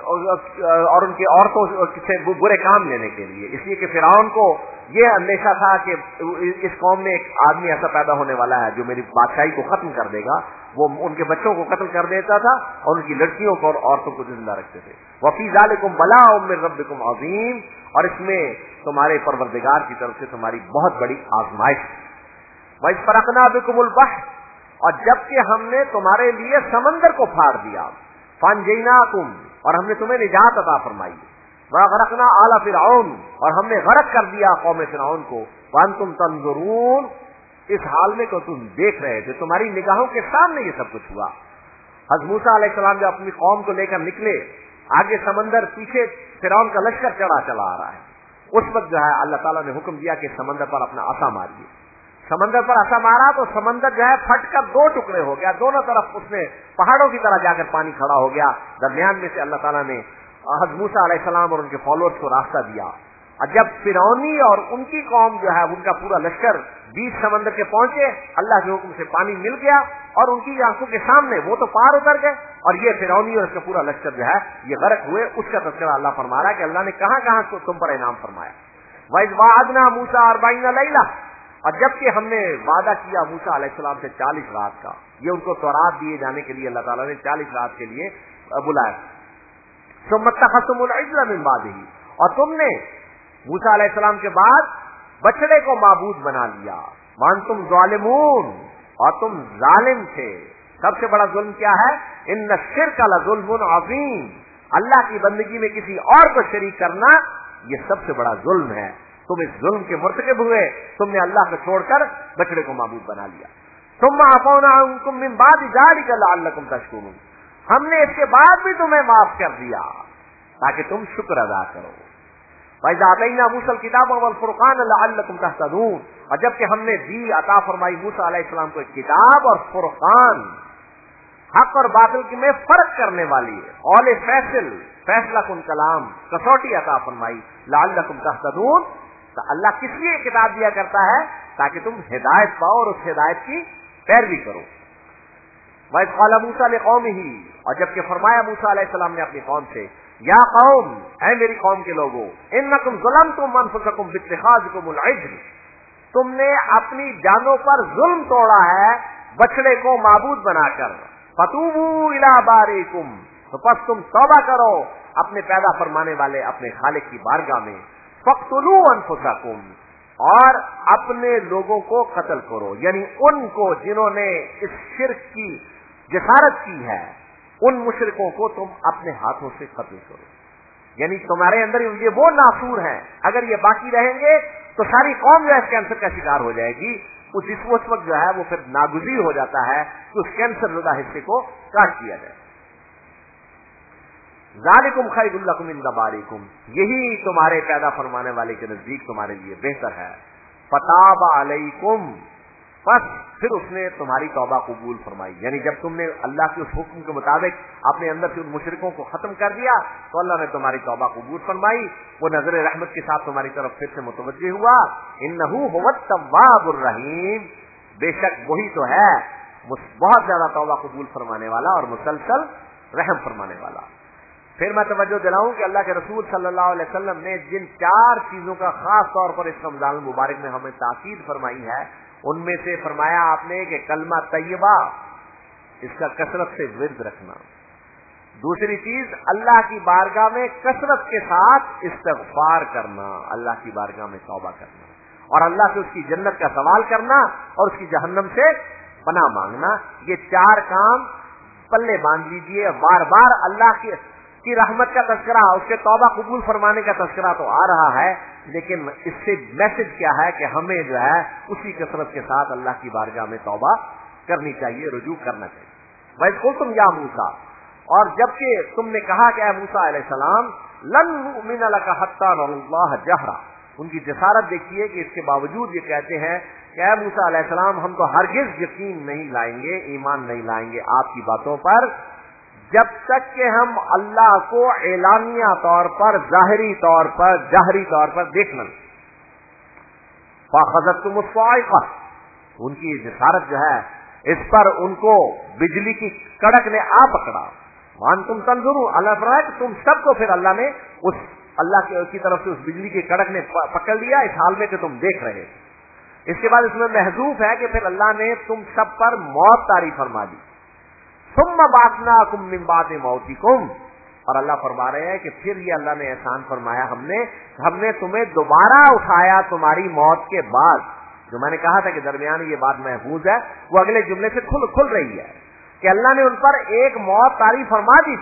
اور ان کی عورتوں سے برے کام لینے کے لیے, اس لیے کہ فرعون کو یہ اندیشہ تھا کہ اس قوم میں ایک آدمی ایسا پیدا ہونے والا ہے جو میری بادشاہی کو ختم کر دے گا. وہ ان کے بچوں کو قتل کر دیتا تھا اور ان کی لڑکیوں کو اور عورتوں کو زندہ رکھتے تھے. وَفِي ذَلِكُمْ بَلَاءٌ مِّن رَّبِّكُمْ عَظِيمٌ, اور اس میں تمہارے پروردگار کی طرف سے تمہاری بہت بڑی آزمائش. وَإِذْ فَرَقْنَا بِكُمُ الْبَحْرَ, اور جبکہ ہم نے تمہارے لیے سمندر کو پھاڑ دیا. فَانْجَيْنَاكُمْ, اور ہم نے تمہیں نجات عطا فرمائی. وَأَغْرَقْنَا آلَ فِرْعَوْنَ, اور ہم نے غرق کر دیا قوم فرعون کو. وَأَنْتُمْ تَنْظُرُونَ, اس حال میں کہ تم دیکھ رہے تھے, تمہاری نگاہوں کے سامنے یہ سب کچھ ہوا. حضرت موسیٰ علیہ السلام جب اپنی قوم کو لے کر نکلے, آگے سمندر, پیچھے فرعون کا لشکر چڑھا چلا آ رہا ہے. اس وقت جو ہے اللہ تعالیٰ نے حکم دیا کہ سمندر پر اپنا عصا ماریے. سمندر پر عصا مارا تو سمندر جو ہے پھٹ کر دو ٹکڑے ہو گیا, دونوں طرف اس میں پہاڑوں کی طرح جا کر پانی کھڑا ہو گیا. درمیان میں سے اللہ تعالیٰ نے حضرت موسیٰ علیہ السلام اور ان کے فالوورز کو راستہ دیا. اور جب فرعونی اور ان کی قوم جو ہے ان کا پورا لشکر بیچ سمندر کے پہنچے, اللہ کے حکم سے پانی مل گیا اور ان کی آنکھوں کے سامنے وہ تو پار اتر گئے, اور یہ فرعونی اور اس کا پورا لشکر جو ہے یہ غرق ہوئے. اس کا تذکرہ اللہ فرما رہا ہے کہ اللہ نے کہاں کہاں تم پر انعام فرمایا. وَإِذْ وَعَدْنَا مُوسَىٰ أَرْبَعِينَ لَيْلَةً, اور جبکہ ہم نے وعدہ کیا موسیٰ علیہ السلام سے چالیس رات کا, یہ ان کو تورات دیے جانے کے لیے اللہ تعالیٰ نے چالیس رات کے لیے بلایا. ثُمَّ اتَّخَذْتُمُ الْعِجْلَ مِن بَعْدِهِ, اور تم نے موسیٰ علیہ السلام کے بعد بچڑے کو معبود بنا لیا. وَأَنْتُمْ ظَالِمُونَ, اور تم ظالم تھے. سب سے بڑا ظلم کیا ہے؟ إِنَّ الشِّرْكَ لَظُلْمٌ عَظِيمٌ, اللہ کی بندگی میں کسی اور کو شریک کرنا یہ سب سے بڑا ظلم ہے. تم اس ظلم کے مرتکب ہوئے, تم نے اللہ کو چھوڑ کر بچڑے کو معبود بنا لیا. ثُمَّ عَفَوْنَا عَنْكُم مِّن بَعْدِ ذَلِكَ لَعَلَّكُمْ تَشْكُرُونَ, ہم نے اس کے بعد بھی تمہیں معاف کر دیا تاکہ تم شکر ادا کرو. وَإِذَا آتَيْنَا مُوسَى الْكِتَابَ وَالْفُرْقَانَ لَعَلَّكُمْ تَهْتَدُونَ, اور جبکہ ہم نے دی عطا فرمائی موسیٰ علیہ السلام کو ایک کتاب اور فرقان حق اور باطل کی میں فرق کرنے والی ہے، قول فیصل فیصلہ کن کلام، کسوٹی عطا فرمائی، لعلکم تہتدون۔ تو اللہ کس لیے کتاب دیا کرتا ہے؟ تاکہ تم ہدایت پاؤ اور اس ہدایت کی پیروی کرو۔ وَإِذْ قَالَ مُوسَىٰ لِقَوْمِهِ، اور جبکہ فرمایا موسیٰ علیہ السلام نے اپنی قوم سے، یا قوم، اے میری قوم کے لوگوں، انکم ظلمتم انفسکم باتخاذکم العجل، تم نے اپنی جانوں پر ظلم توڑا ہے بچڑے کو معبود بنا کر، فتوبوا الی باریکم، تو پس تم توبہ کرو اپنے پیدا فرمانے والے اپنے خالق کی بارگاہ میں، فاقتلوا انفسکم، اور اپنے لوگوں کو قتل کرو، یعنی ان کو جنہوں نے اس شرک کی جسارت کی ہے، ان مشرکوں کو تم اپنے ہاتھوں سے قتل کرو۔ یعنی تمہارے اندر یہ وہ ناسور ہیں، اگر یہ باقی رہیں گے تو ساری قوم جو ہے اس کینسر کا شکار ہو جائے گی۔ اس اس وقت جو ہے وہ پھر ناگزیر ہو جاتا ہے کہ اس کینسر زدہ حصے کو کاٹ دیا جائے۔ ذالکم خیر لکم عند باریکم، یہی تمہارے پیدا فرمانے والے کے نزدیک تمہارے لیے بہتر ہے۔ فتاب علیکم، بس پھر اس نے تمہاری توبہ قبول فرمائی، یعنی جب تم نے اللہ کے اس حکم کے مطابق اپنے اندر سے ان مشرکوں کو ختم کر دیا تو اللہ نے تمہاری توبہ قبول فرمائی، وہ نظر رحمت کے ساتھ تمہاری طرف پھر سے متوجہ ہوا۔ انہ هو التواب الرحیم، بے شک وہی تو ہے بہت زیادہ توبہ قبول فرمانے والا اور مسلسل رحم فرمانے والا۔ پھر میں توجہ دلاؤں کہ اللہ کے رسول صلی اللہ علیہ وسلم نے جن چار چیزوں کا خاص طور پر اس رمضان المبارک میں ہمیں تاکید فرمائی ہے، ان میں سے فرمایا آپ نے کہ کلمہ طیبہ، اس کا کثرت سے ورد رکھنا۔ دوسری چیز اللہ کی بارگاہ میں کثرت کے ساتھ استغفار کرنا، اللہ کی بارگاہ میں توبہ کرنا، اور اللہ سے اس کی جنت کا سوال کرنا اور اس کی جہنم سے پناہ مانگنا۔ یہ چار کام پلے باندھ لیجئے، بار بار اللہ کی کی رحمت کا تذکرہ، اس کے توبہ قبول فرمانے کا تذکرہ تو آ رہا ہے، لیکن اس سے میسج کیا ہے کہ ہمیں جو ہے اسی کثرت کے ساتھ اللہ کی بارگاہ میں توبہ کرنی چاہیے، رجوع کرنا چاہیے۔ وَإِذْ قُلْتُمْ يَا مُوسَىٰ، اور جبکہ تم نے کہا کہ اے موسیٰ علیہ السلام، لَن نُؤْمِنَ لَكَ حَتَّىٰ نَرَى اللَّهَ جَهْرًا، ان کی جسارت دیکھیے کہ اس کے باوجود یہ کہتے ہیں کہ اے موسیٰ علیہ السلام، ہم تو ہرگز یقین نہیں لائیں گے، ایمان نہیں لائیں گے آپ کی باتوں پر جب تک کہ ہم اللہ کو اعلانیہ طور پر، ظاہری طور پر، جہری طور پر دیکھ لیں۔ فَأَخَذَتْهُمُ الصَّاعِقَةُ، ان کی جسارت جو ہے اس پر ان کو بجلی کی کڑک نے آ پکڑا۔ وَأَنْتُمْ تَنْظُرُونَ، اللہ فرمایا کہ تم سب کو پھر اللہ نے اس اللہ کی طرف سے اس بجلی کی کڑک نے پکڑ لیا، اس حال میں کہ تم دیکھ رہے۔ اس کے بعد اس میں محذوف ہے کہ پھر اللہ نے تم سب پر موت طاری فرما دی۔ ثم بعثناکم من بعد موتکم، اور اللہ فرما رہے ہیں کہ پھر یہ اللہ نے احسان فرمایا، ہم نے ہم نے تمہیں دوبارہ اٹھایا تمہاری موت کے بعد۔ جو میں نے کہا تھا کہ درمیان یہ بات محفوظ ہے، وہ اگلے جملے سے کھل کھل رہی ہے کہ اللہ نے ان پر ایک موت طاری فرما دی،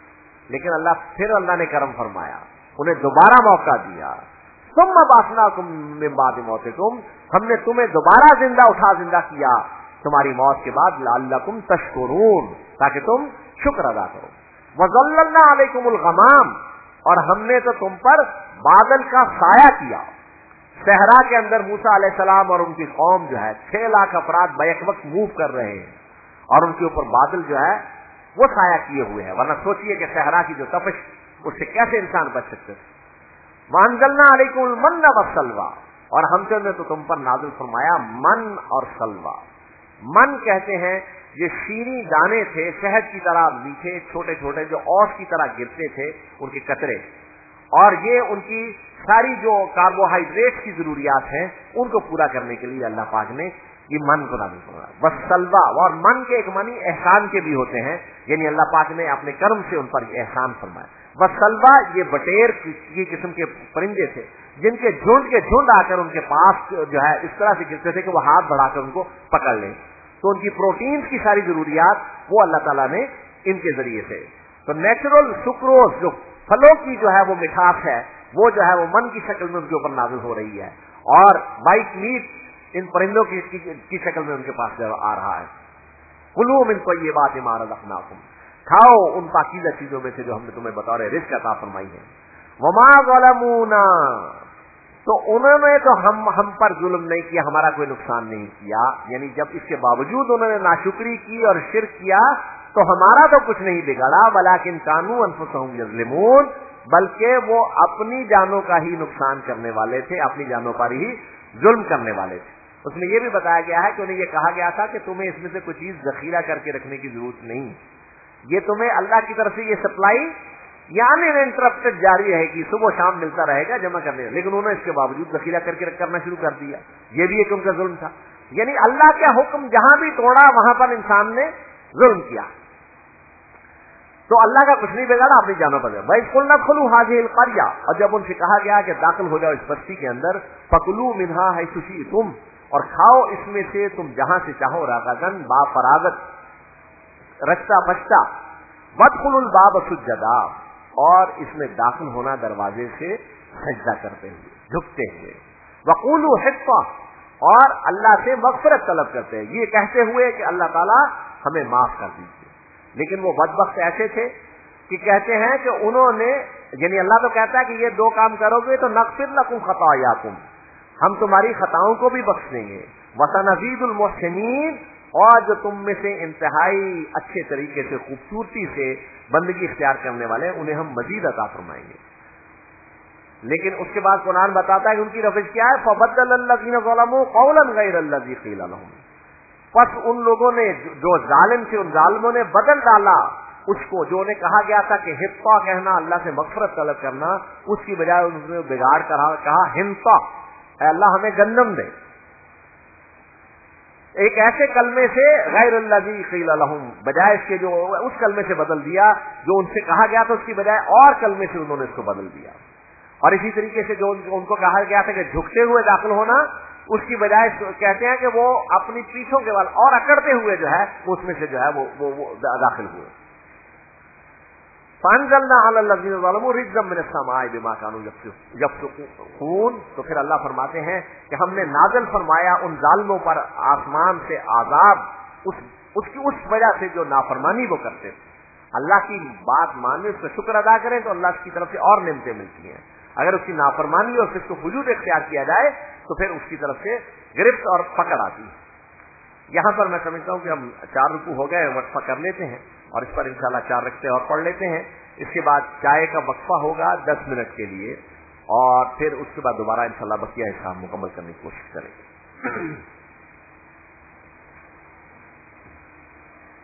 لیکن اللہ پھر اللہ نے کرم فرمایا، انہیں دوبارہ موقع دیا۔ ثم بعثناکم من بعد موتکم، ہم نے تمہیں دوبارہ زندہ اٹھا زندہ کیا تمہاری موت کے بعد، لعلکم تشکرون، تاکہ تم شکر ادا کرو۔ وَظَلَّلْنَا عَلَيْكُمُ الْغَمَامَ، اور ہم نے تو تم پر بادل کا سایہ کیا۔ صحرا کے اندر موسیٰ علیہ السلام اور ان کی قوم جو ہے چھ لاکھ افراد بیک وقت موو کر رہے ہیں، اور ان کے اوپر بادل جو ہے وہ سایہ کیے ہوئے ہیں، ورنہ سوچئے کہ صحرا کی جو تپش، اس سے کیسے انسان بچ سکتے تھے۔ وَأَنزَلْنَا عَلَيْكُمُ الْمَنَّ وَالسَّلْوَىٰ، اور ہم سے نے تو تم پر نازل فرمایا من اور سلوہ۔ من کہتے ہیں یہ شیریں دانے تھے، شہد کی طرح میٹھے، چھوٹے چھوٹے، جو اوس کی طرح گرتے تھے ان کے قطرے، اور یہ ان کی ساری جو کاربوہائیڈریٹ کی ضروریات ہیں ان کو پورا کرنے کے لیے اللہ پاک نے یہ من کو نازل فرمایا۔ بس سلوا، اور من کے ایک معنی احسان کے بھی ہوتے ہیں، یعنی اللہ پاک نے اپنے کرم سے ان پر احسان فرمایا۔ بس سلوا یہ بٹیر کی قسم کے پرندے تھے جن کے جھنڈ کے جھنڈ آ کر ان کے پاس جو ہے اس طرح سے گرتے تھے کہ وہ ہاتھ بڑھا کر ان کو پکڑ لیں، تو ان کی پروٹینز کی ساری ضروریات وہ اللہ تعالیٰ نے ان کے ذریعے سے۔ تو نیچرل سکروز جو پھلوں کی جو ہے وہ مٹھاس ہے، وہ جو ہے وہ من کی شکل میں ان کے اوپر نازل ہو رہی ہے، اور وائٹ میٹ ان پرندوں کی کی شکل میں ان کے پاس آ رہا ہے۔ کلوا من طیبات ما رزقناکم، کھاؤ ان پاکیزہ چیزوں میں سے جو ہم نے تمہیں بطور رزق عطا فرمائی ہے۔ وما ظلمونا، تو انہوں نے تو ہم ہم پر ظلم نہیں کیا، ہمارا کوئی نقصان نہیں کیا، یعنی جب اس کے باوجود انہوں نے ناشکری کی اور شرک کیا تو ہمارا تو کچھ نہیں بگڑا، ولیکن کانوا انفسہم یظلمون، بلکہ وہ اپنی جانوں کا ہی نقصان کرنے والے تھے، اپنی جانوں پر ہی ظلم کرنے والے تھے۔ اس میں یہ بھی بتایا گیا ہے کہ انہیں یہ کہا گیا تھا کہ تمہیں اس میں سے کوئی چیز ذخیرہ کر کے رکھنے کی ضرورت نہیں، یہ تمہیں اللہ کی طرف سے یہ سپلائی یعنی انٹرپٹڈ جاری رہے گی، صبح شام ملتا رہے گا جمع کرنے، لیکن انہوں نے اس کے باوجود ذخیرہ کر کے کرنا شروع کر دیا، یہ بھی ایک ان کا ظلم تھا۔ یعنی اللہ کا حکم جہاں بھی توڑا وہاں پر انسان نے ظلم کیا، تو اللہ کا کچھ نہیں بگاڑا، اپنی جانوں پر۔ بھائی قلنا ادخلوا هذه القرية، اور جب ان سے کہا گیا کہ داخل ہو جاؤ اس بستی کے اندر، فکلوا منها حيث شئتم، اور کھاؤ اس میں سے تم جہاں سے چاہو، رغداً با فراغت، رچتا بچتا، وادخلوا الباب سجدا، اور اس میں داخل ہونا دروازے سے سجدہ کرتے ہوئے، جھکتے ہوئے، وقولوا حطة، اور اللہ سے مغفرت طلب کرتے ہیں، یہ کہتے ہوئے کہ اللہ تعالیٰ ہمیں معاف کر دیجیے۔ لیکن وہ بدبخت ایسے تھے کہ کہتے ہیں کہ انہوں نے، یعنی اللہ تو کہتا ہے کہ یہ دو کام کرو گے تو نغفر لکم خطایاکم، ہم تمہاری خطاؤں کو بھی بخش دیں گے، وسنزید المحسنین، اور جو تم میں سے انتہائی اچھے طریقے سے خوبصورتی سے بندگی اختیار کرنے والے ہیں انہیں ہم مزید عطا فرمائیں گے۔ لیکن اس کے بعد قرآن بتاتا ہے کہ ان کی روش کیا ہے، فبدل الذین ظلموا قولا غیر الذی قیل لهم، پس ان لوگوں نے جو ظالم تھے ان ظالموں نے بدل ڈالا اس کو جو انہیں کہا گیا تھا کہ حطہ کہنا، اللہ سے مغفرت طلب کرنا، اس کی بجائے انہوں نے بگاڑ کر کہا ہنطہ، اے اللہ ہمیں گندم دے، ایک ایسے کلمے سے غیر الذی قیل لهم، بجائے اس کے جو اس کلمے سے بدل دیا جو ان سے کہا گیا تھا، اس کی بجائے اور کلمے سے انہوں نے اس کو بدل دیا۔ اور اسی طریقے سے جو ان کو کہا گیا تھا کہ جھکتے ہوئے داخل ہونا، اس کی بجائے کہتے ہیں کہ وہ اپنی پیٹھوں کے بل اور اکڑتے ہوئے جو ہے اس میں سے جو ہے وہ, وہ, وہ داخل ہوئے۔ فانزلنا علی الذین ظلموا رجزا من السماء بما كانوا یفسقون، تو پھر اللہ فرماتے ہیں کہ ہم نے نازل فرمایا ان ظالموں پر آسمان سے عذاب، اس اس کی اس وجہ سے جو نافرمانی وہ کرتے تھے۔ اللہ کی بات ماننے، اس کا شکر ادا کریں تو اللہ کی طرف سے اور نعمتیں ملتی ہیں، اگر اس کی نافرمانی اور اس کو فجور اختیار کیا جائے تو پھر اس کی طرف سے گرفت اور پکڑ آتی ہے۔ یہاں پر میں سمجھتا ہوں کہ ہم چار رکوع ہو گئے، وقفہ کر لیتے ہیں اور اس پر انشاءاللہ چار رکعتیں اور پڑھ لیتے ہیں، اس کے بعد چائے کا وقفہ ہوگا دس منٹ کے لیے، اور پھر اس کے بعد دوبارہ انشاءاللہ بقیہ حصہ مکمل کرنے کی کوشش کریں گے۔